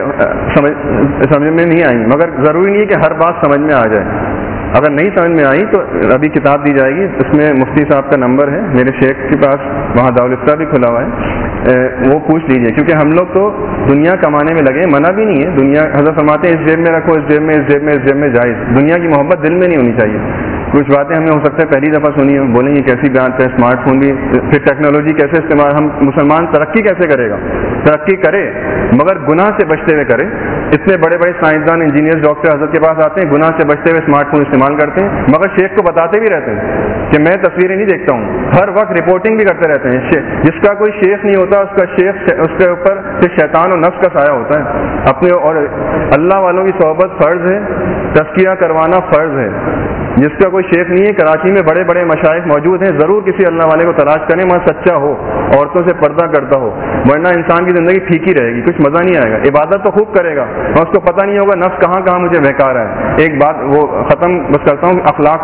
سمجھ میں نہیں آئی، مگر ضروری نہیں ہے کہ ہر بات سمجھ میں آ جائے. اگر نہیں سمجھ میں آئی تو ابھی کتاب دی جائے گی، اس میں مفتی صاحب کا نمبر ہے میرے شیخ کے پاس، وہاں دارالفتہ بھی کھلا ہوا ہے، وہ پوچھ لیجئے. کیونکہ ہم لوگ تو دنیا کمانے میں لگے، منع بھی نہیں ہے. دنیا حضرت فرماتے ہیں اس جیب میں رکھو، اس جیب میں، اس جیب میں، اس جیب میں جائز. دنیا کی محبت دل میں نہیں ہونی چاہیے. کچھ باتیں ہمیں ہو سکتا ہے پہلی دفعہ سنی ہو، بولیں یہ کیسی بات ہے، اسمارٹ فون بھی، پھر ٹیکنالوجی کیسے استعمال، ہم مسلمان ترقی کیسے کرے گا؟ ترقی کرے مگر گناہ سے بچتے ہوئے کرے. اتنے بڑے بڑے سائنسدان، انجینئر، ڈاکٹر حضرت کے پاس آتے ہیں، گناہ سے بچتے ہوئے اسمارٹ فون استعمال کرتے ہیں، مگر شیخ کو بتاتے بھی رہتے ہیں کہ میں تصویریں نہیں دیکھتا ہوں، ہر وقت رپورٹنگ بھی کرتے رہتے ہیں. جس کا کوئی شیخ نہیں ہوتا اس کا شیخ، اس کے اوپر پھر شیطان اور نفس کا سایہ ہوتا ہے. اپنے اور اللہ والوں کی صحبت فرض ہے، تزکیہ کروانا فرض ہے. جس کا کوئی شیخ نہیں ہے، کراچی میں بڑے بڑے مشائخ موجود ہیں، ضرور کسی اللہ والے کو تلاش کریں وہاں سچا ہو، عورتوں سے پردہ کرتا ہو، ورنہ انسان کی زندگی پھیکی رہے گی، کچھ مزہ نہیں آئے گا. عبادت تو خوب کرے گا اور اس کو پتہ نہیں ہوگا نفس کہاں کہاں مجھے بہکا رہا ہے. ایک بات وہ ختم بس کرتا ہوں، اخلاق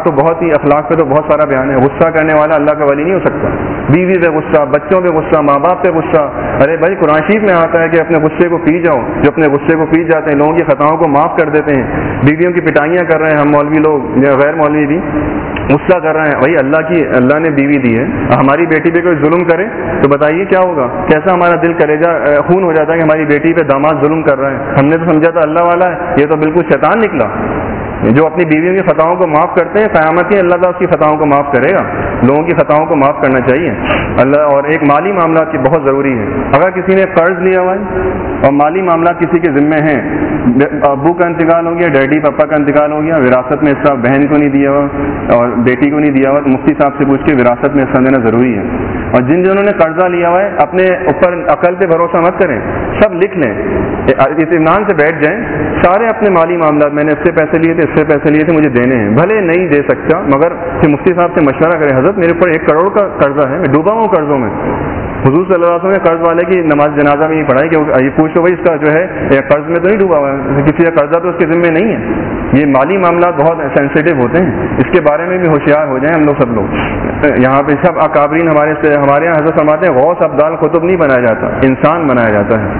پہ تو بہت سارا بیان ہے. غصہ کرنے والا اللہ کا ولی نہیں ہو سکتا. بیوی پہ غصہ، بچوں پہ غصہ، ماں باپ پہ غصہ. ارے بھائی قرآن شریف میں آتا ہے کہ اپنے غصے کو پی جاؤ. جو اپنے غصے کو پی جاتے ہیں لوگوں کی خطاؤں کو معاف کر دیتے ہیں. بیویوں کی پٹائیاں کر رہے ہیں ہم مولوی لوگ یا غیر مولوی بھی، غصہ کر رہے ہیں. بھائی اللہ نے بیوی دی ہے، ہماری بیٹی پہ کوئی ظلم کرے تو بتائیے کیا ہوگا؟ کیسا ہمارا دل کلیجہ خون ہو جاتا ہے کہ ہماری بیٹی پہ داماد ظلم کر رہے ہیں. ہم نے تو سمجھا تھا اللہ والا ہے، یہ تو بالکل شیطان نکلا. جو اپنی بیویوں کی خطاؤں کو معاف کرتے ہیں، قیامت کی اللہ تعالیٰ اس کی خطاؤں کو معاف کرے گا. لوگوں کی خطاؤں کو معاف کرنا چاہیے اللہ. اور ایک مالی معاملات کی بہت ضروری ہے. اگر کسی نے قرض لیا ہوا ہے اور مالی معاملات کسی کے ذمے ہیں، ابو کا انتقال ہو گیا، ڈیڈی پاپا کا انتقال ہو گیا، وراثت میں حصہ بہن کو نہیں دیا ہوا اور بیٹی کو نہیں دیا ہوا، تو مفتی صاحب سے پوچھ کے وراثت میں حصہ دینا ضروری ہے. اور جنہوں نے قرضہ لیا ہوا ہے اپنے اوپر عقل پہ بھروسہ مت کریں، سب لکھ لیں، اطمینان سے بیٹھ جائیں. سارے اپنے مالی معاملات، میں نے اس سے پیسے لیے تھے، اس سے پیسے لیے تھے، مجھے دینے ہیں. بھلے نہیں دے سکتا مگر پھر مفتی صاحب سے مشورہ کریں، حضرت میرے اوپر 1 کروڑ کا قرضہ ہے، میں ڈوبا ہوں قرضوں میں. حضور صلی اللہ علیہ وسلم نے قرض والے کی نماز جنازہ میں یہ پڑھائی کہ یہ پوچھو بھائی اس کا جو ہے قرض میں تو نہیں ڈوبا ہوا ہے، کسی کا قرضہ تو اس کے ذمے نہیں ہے. یہ مالی معاملات بہت سینسیٹیو ہوتے ہیں، اس کے بارے میں بھی ہوشیار ہو جائیں ہم لوگ. سب لوگ یہاں پہ سب اکابرین ہمارے یہاں حضرت فرماتے ہیں غوث ابدال قطب نہیں بنایا جاتا، انسان بنایا جاتا ہے.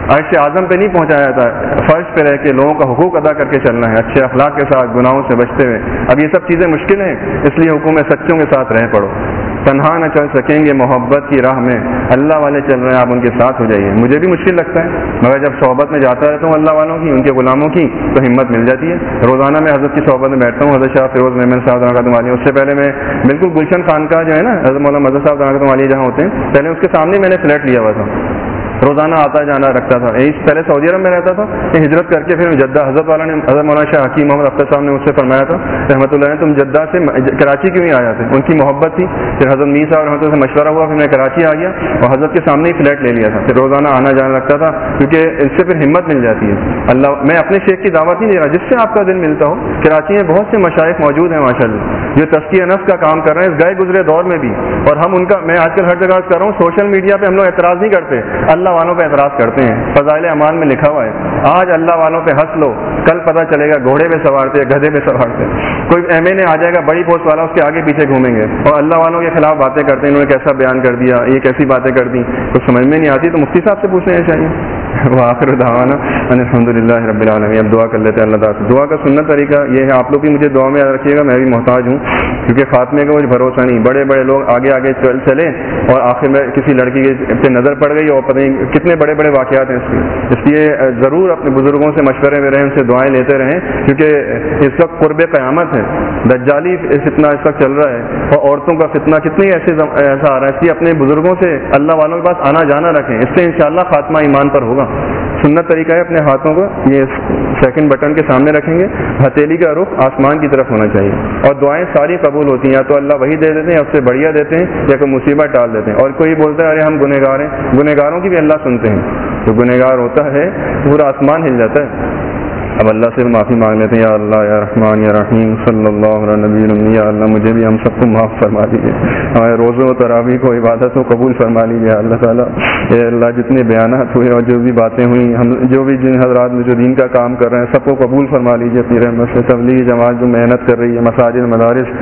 عرش اعظم پہ نہیں پہنچایا جاتا، فرش پہ رہ کے لوگوں کا حقوق ادا کر کے چلنا ہے، اچھے اخلاق کے ساتھ، گناہوں سے بچتے ہوئے۔ اب یہ سب چیزیں مشکل ہیں، اس لیے حکم ہے سچوں کے ساتھ رہ پڑو۔ تنہا نہ چل سکیں گے محبت کی راہ میں، اللہ والے چل رہے ہیں آپ ان کے ساتھ ہو جائیے۔ مجھے بھی مشکل لگتا ہے، مگر جب صحبت میں جاتا رہتا ہوں اللہ والوں کی، ان کے غلاموں کی، تو ہمت مل جاتی ہے۔ روزانہ میں حضرت کی صحبت میں بیٹھتا ہوں، حضرت شاہ فیروز محمد صاحب رحمۃ اللہ علیہ، اس سے پہلے میں بالکل گلشن خانقاہ جو ہے نا حضرت مولانا مظہر صاحب رحمۃ اللہ علیہ جہاں ہوتے ہیں، پہلے اس کے سامنے میں نے فلیٹ لیا ہوا تھا، روزانہ آتا جانا رکھتا تھا۔ پہلے سعودی عرب میں رہتا تھا، ہجرت کر کے پھر جدہ حضرت والا نے، حضرت مولانا شاہ حکیم محمد اختر صاحب نے مجھ سے فرمایا تھا رحمۃ اللہ نے، تم جدہ سے کراچی کیوں نہیں آیا تھے؟ ان کی محبت تھی، پھر حضرت میر صاحب رحمۃ اللہ سے مشورہ ہوا، پھر میں کراچی آ گیا اور حضرت کے سامنے ہی فلیٹ لے لیا تھا، پھر روزانہ آنا جانا رکھتا تھا، کیونکہ اس سے پھر ہمت مل جاتی ہے۔ اللہ، میں اپنے شیخ کی دعوت نہیں دے رہا، جس سے آپ کا دل ملتا ہو۔ کراچی میں بہت سے مشائخ موجود ہیں ماشاءاللہ جو تزکیہ نفس کا کام کر رہے ہیں اس گئے گزرے دور میں بھی، اور ہم ان کا، میں آج کل ہر جگہ کر رہا ہوں، سوشل میڈیا پہ ہم لوگ اعتراض نہیں کرتے، اللہ والوں پہ اعتراض کرتے ہیں۔ فضائل اعمال میں لکھا ہوا ہے، آج اللہ والوں پہ ہنس لو، کل پتہ چلے گا گھوڑے پہ سوارتے، گدھے پہ سوارتے، کوئی ایم این اے آ جائے گا بڑی پوسٹ والا، اس کے آگے پیچھے گھومیں گے اور اللہ والوں کے خلاف باتیں کرتے ہیں، انہوں نے کیسا بیان کر دیا، یہ کیسی باتیں کر دی، کچھ سمجھ میں نہیں آتی، تو مفتی صاحب سے پوچھنا چاہیے۔ وآخر دعوانا ان الحمدللہ رب العالمین۔ اب دعا کر لیتے ہیں اللہ تعالیٰ سے۔ دعا کا سنت طریقہ یہ ہے، آپ لوگ بھی مجھے دعا میں یاد رکھیے گا، میں بھی محتاج ہوں، کیونکہ خاتمے کا کچھ بھروسہ نہیں، بڑے بڑے لوگ آگے آگے چلے اور آخر میں کسی لڑکی پہ نظر پڑ گئی اور پتہ نہیں کتنے بڑے بڑے واقعات ہیں اس لیے ضرور اپنے بزرگوں سے مشورے میں رہیں، ان سے دعائیں لیتے رہیں، کیونکہ اس وقت قرب قیامت ہے، دجالی فتنہ اس وقت چل رہا ہے اور عورتوں کا فتنہ کتنی ایسا آ رہا ہے، اس لیے اپنے بزرگوں سے اللہ والوں کے پاس آنا جانا رکھیں، اس سے انشاءاللہ خاتمہ ایمان پر ہوگا۔ سنت طریقہ ہے، اپنے ہاتھوں کو یہ سیکنڈ بٹن کے سامنے رکھیں گے، ہتھیلی کا رخ آسمان کی طرف ہونا چاہیے، اور دعائیں ساری قبول ہوتی ہیں، یا تو اللہ وہی دے دیتے ہیں یا اس سے بڑھیا دیتے ہیں، یا کوئی مصیبت ٹال دیتے ہیں۔ اور کوئی بولتا ہے ارے ہم گنہگار ہیں، گنہگاروں کی بھی اللہ سنتے ہیں، تو گنہگار ہوتا ہے پورا آسمان ہل جاتا ہے۔ اب اللہ سے معافی مانگ لیتے ہیں، یا اللہ یا رحمان یا رحیم صلی اللہ علیہ نبی المی، یا اللہ مجھے بھی ہم سب کو معاف فرما دیجیے، ہمارے روزوں و تراویح کو عبادت کو قبول فرما لیجیے اللہ تعالیٰ۔ اے اللہ جتنے بیانات ہوئے اور جو بھی باتیں ہوئیں، ہم جو بھی جن حضرات جو دین کا کام کر رہے ہیں سب کو قبول فرما لیجیے اپنی رحمت سے۔ تبلیغ جماعت جو محنت کر رہی ہے، مساجد مدارس،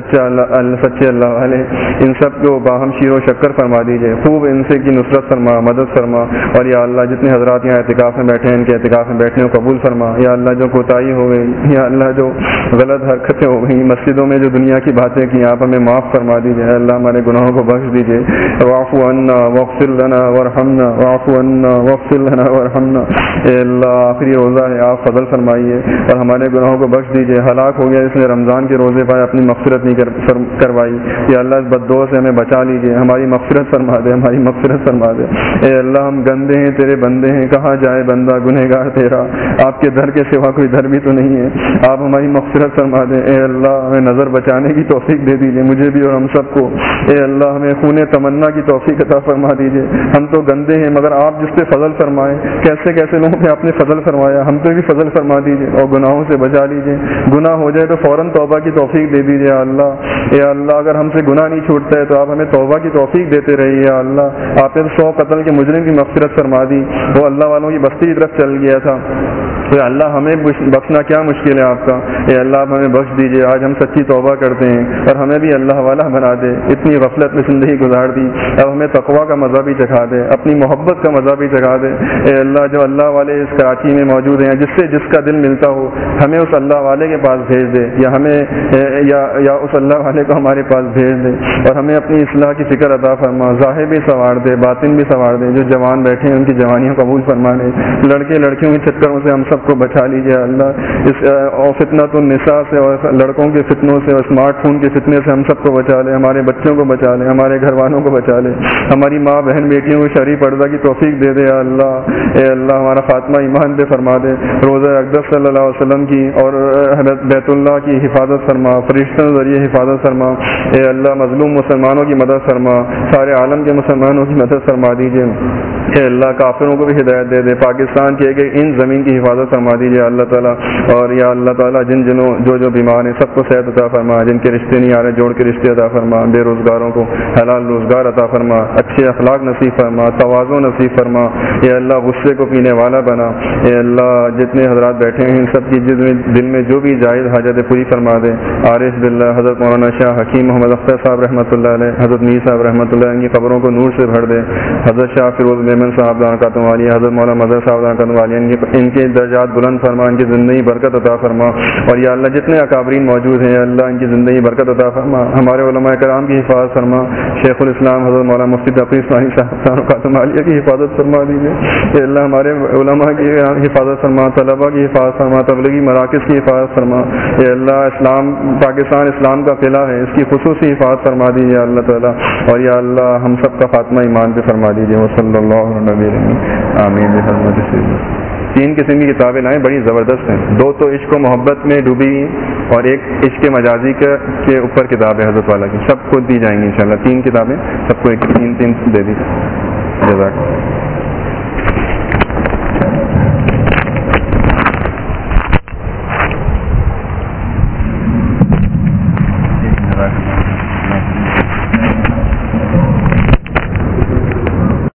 سچے اللہ والے، ان سب کو باہم شیر و شکر فرما دیجیے، خوب ان سے کی نصرت فرما، مدد فرما، اور یا اللہ جتنے حضرات یہاں اعتکاف میں بیٹھے ہیں ان کے اعتکاف میں بیٹھنے کو قبول فرما۔ یا اللہ جو کوتاہی ہو گئی، یا اللہ جو غلط حرکتیں ہو گئی، مسجدوں میں جو دنیا کی باتیں کی، آپ ہمیں معاف فرما دیجیے، اللہ ہمارے گناہوں کو بخش دیجیے۔ واعف عنا واغفر لنا وارحمنا، واعف عنا واغفر لنا وارحمنا۔ اے اللہ آخری روزہ ہے، آپ فضل فرمائیے اور ہمارے گناہوں کو بخش دیجیے۔ ہلاک ہو گیا اس نے رمضان کے روزے پائے، اپنی مغفرت نہیں کروائی، یا اللہ اس بددعا سے ہمیں بچا لیجیے، ہماری مغفرت فرما دے، ہماری مغفرت فرما دے۔ اے اللہ ہم گندے ہیں، تیرے بندے ہیں، کہاں جائے بندہ گنہگار تیرا، آپ کے در کے سوا کوئی در بھی تو نہیں ہے، آپ ہماری مغفرت فرما دیں۔ اے اللہ ہمیں نظر بچانے کی توفیق دے دیجیے، مجھے بھی اور ہم سب کو۔ اے اللہ ہمیں خون تمنا کی توفیق عطا فرما دیجیے، ہم تو گندے ہیں مگر آپ جس پہ فضل فرمائے، کیسے کیسے لوگوں پہ آپ نے فضل فرمایا، ہم پہ بھی فضل فرما دیجیے اور گناہوں سے بچا لیجیے۔ گناہ ہو جائے تو فوراً توبہ کی توفیق دے دیجیے اللہ۔ اے اللہ اگر ہم سے گناہ نہیں چھوٹتا ہے تو آپ ہمیں توبہ کی توفیق دیتے رہیے اللہ۔ آپ نے 100 قتل کے مجرم کی مغفرت فرما دی، وہ اللہ والوں کی بستی کی طرف چل گیا تھا، تو اللہ ہمیں بخشنا کیا مشکل ہے آپ کا۔ اے اللہ آپ ہمیں بخش دیجیے، آج ہم سچی توبہ کرتے ہیں اور ہمیں بھی اللہ والا بنا دے، اتنی غفلت میں زندگی گزار دی، اب ہمیں تقویٰ کا مزہ بھی چکھا دے، اپنی محبت کا مزہ بھی چکھا دے۔ اے اللہ جو اللہ والے اس کراچی میں موجود ہیں، جس سے جس کا دل ملتا ہو ہمیں اس اللہ والے کے پاس بھیج دے، یا ہمیں یا اس اللہ والے کو ہمارے پاس بھیج دے، اور ہمیں اپنی اصلاح کی فکر عطا فرما، ظاہر بھی سنوار دے، باطن بھی سنوار دے، جو جوان بیٹھے ہیں ان کی جوانیاں قبول فرما لے، لڑکے لڑکیوں کے چکروں سے ہم سب کو بچا لیجیے اللہ، اس فتنۃ النساء سے اور لڑکوں کے فتنوں سے اور اسمارٹ فون کے فتنے سے ہم سب کو بچا لے، ہمارے بچوں کو بچا لے، ہمارے گھر والوں کو بچا لے، ہماری ماں بہن بیٹیوں کو شرعی پردہ کی توفیق دے دے اللہ۔ اے اللہ ہمارا خاتمہ ایمان پہ فرما دے، روزہ اقدس صلی اللہ علیہ وسلم کی اور بیت اللہ کی حفاظت فرما، فرشتوں کے ذریعے حفاظت فرما۔ اے اللہ مظلوم مسلمانوں کی مدد فرما، سارے عالم کے مسلمانوں کی مدد فرما دیجیے۔ اے اللہ کافروں کو بھی ہدایت دے دے، پاکستان کے ان زمین کی حفاظت حفاظت فرما دیجیے اللہ تعالیٰ. اور یا اللہ تعالیٰ جو بیمار ہیں سب کو صحت عطا فرما, جن کے رشتے نہیں آ رہے جوڑ کے رشتے عطا فرما, بے روزگاروں کو حلال روزگار عطا فرما, اچھے اخلاق نصیب فرما, تواضع نصیب فرما. اے اللہ غصے کو پینے والا بنا. اے اللہ جتنے حضرات بیٹھے ہیں ان سب کی دل میں جو بھی جائز حاجت پوری فرما دے. عارف باللہ حضرت مولانا شاہ حکیم محمد اختر صاحب رحمۃ اللہ علیہ, حضرت میر صاحب رحمۃ اللہ علیہ, ان کی قبروں کو نور سے بھر دے. حضرت شاہ فیروز میمن صاحب برکاتہ والی, حضرت مولانا مظہر صاحب برکاتہ والی, ان کے درجات بلند فرما, ان کی زندگی برکت عطا فرما. اور یا اللہ جتنے اکابرین موجود ہیں اللہ ان کی زندگی برکت عطا فرما. ہمارے علماء کرام کی حفاظت فرما. شیخ الاسلام حضرت مولانا مفتی تقی اسماعیل صاحب برکاتہ عالیہ کی حفاظت فرما دیجیے. اے اللہ ہمارے علماء کی حفاظت فرما, طلباء کی حفاظت فرما, تبلیغی مراکز کی حفاظت فرما. اے اللہ اسلام پاکستان اسلام کا قلعہ ہے, اس کی خصوصی حفاظت فرما دیجیے اللہ تعالیٰ. اور یا اللہ ہم سب کا خاتمہ ایمان پہ فرما دیجیے. وصلی اللہ علیہ وسلم آمین. بحرمت سیدنا. 3 قسم کی کتابیں لائیں, بڑی زبردست ہیں. 2 تو عشق و محبت میں ڈوبی اور ایک عشق مجازی کے اوپر کتاب ہے حضرت والا کی, سب کو دی جائیں گی انشاءاللہ. 3 کتابیں سب کو 3 دے دی. جزاک اللہ.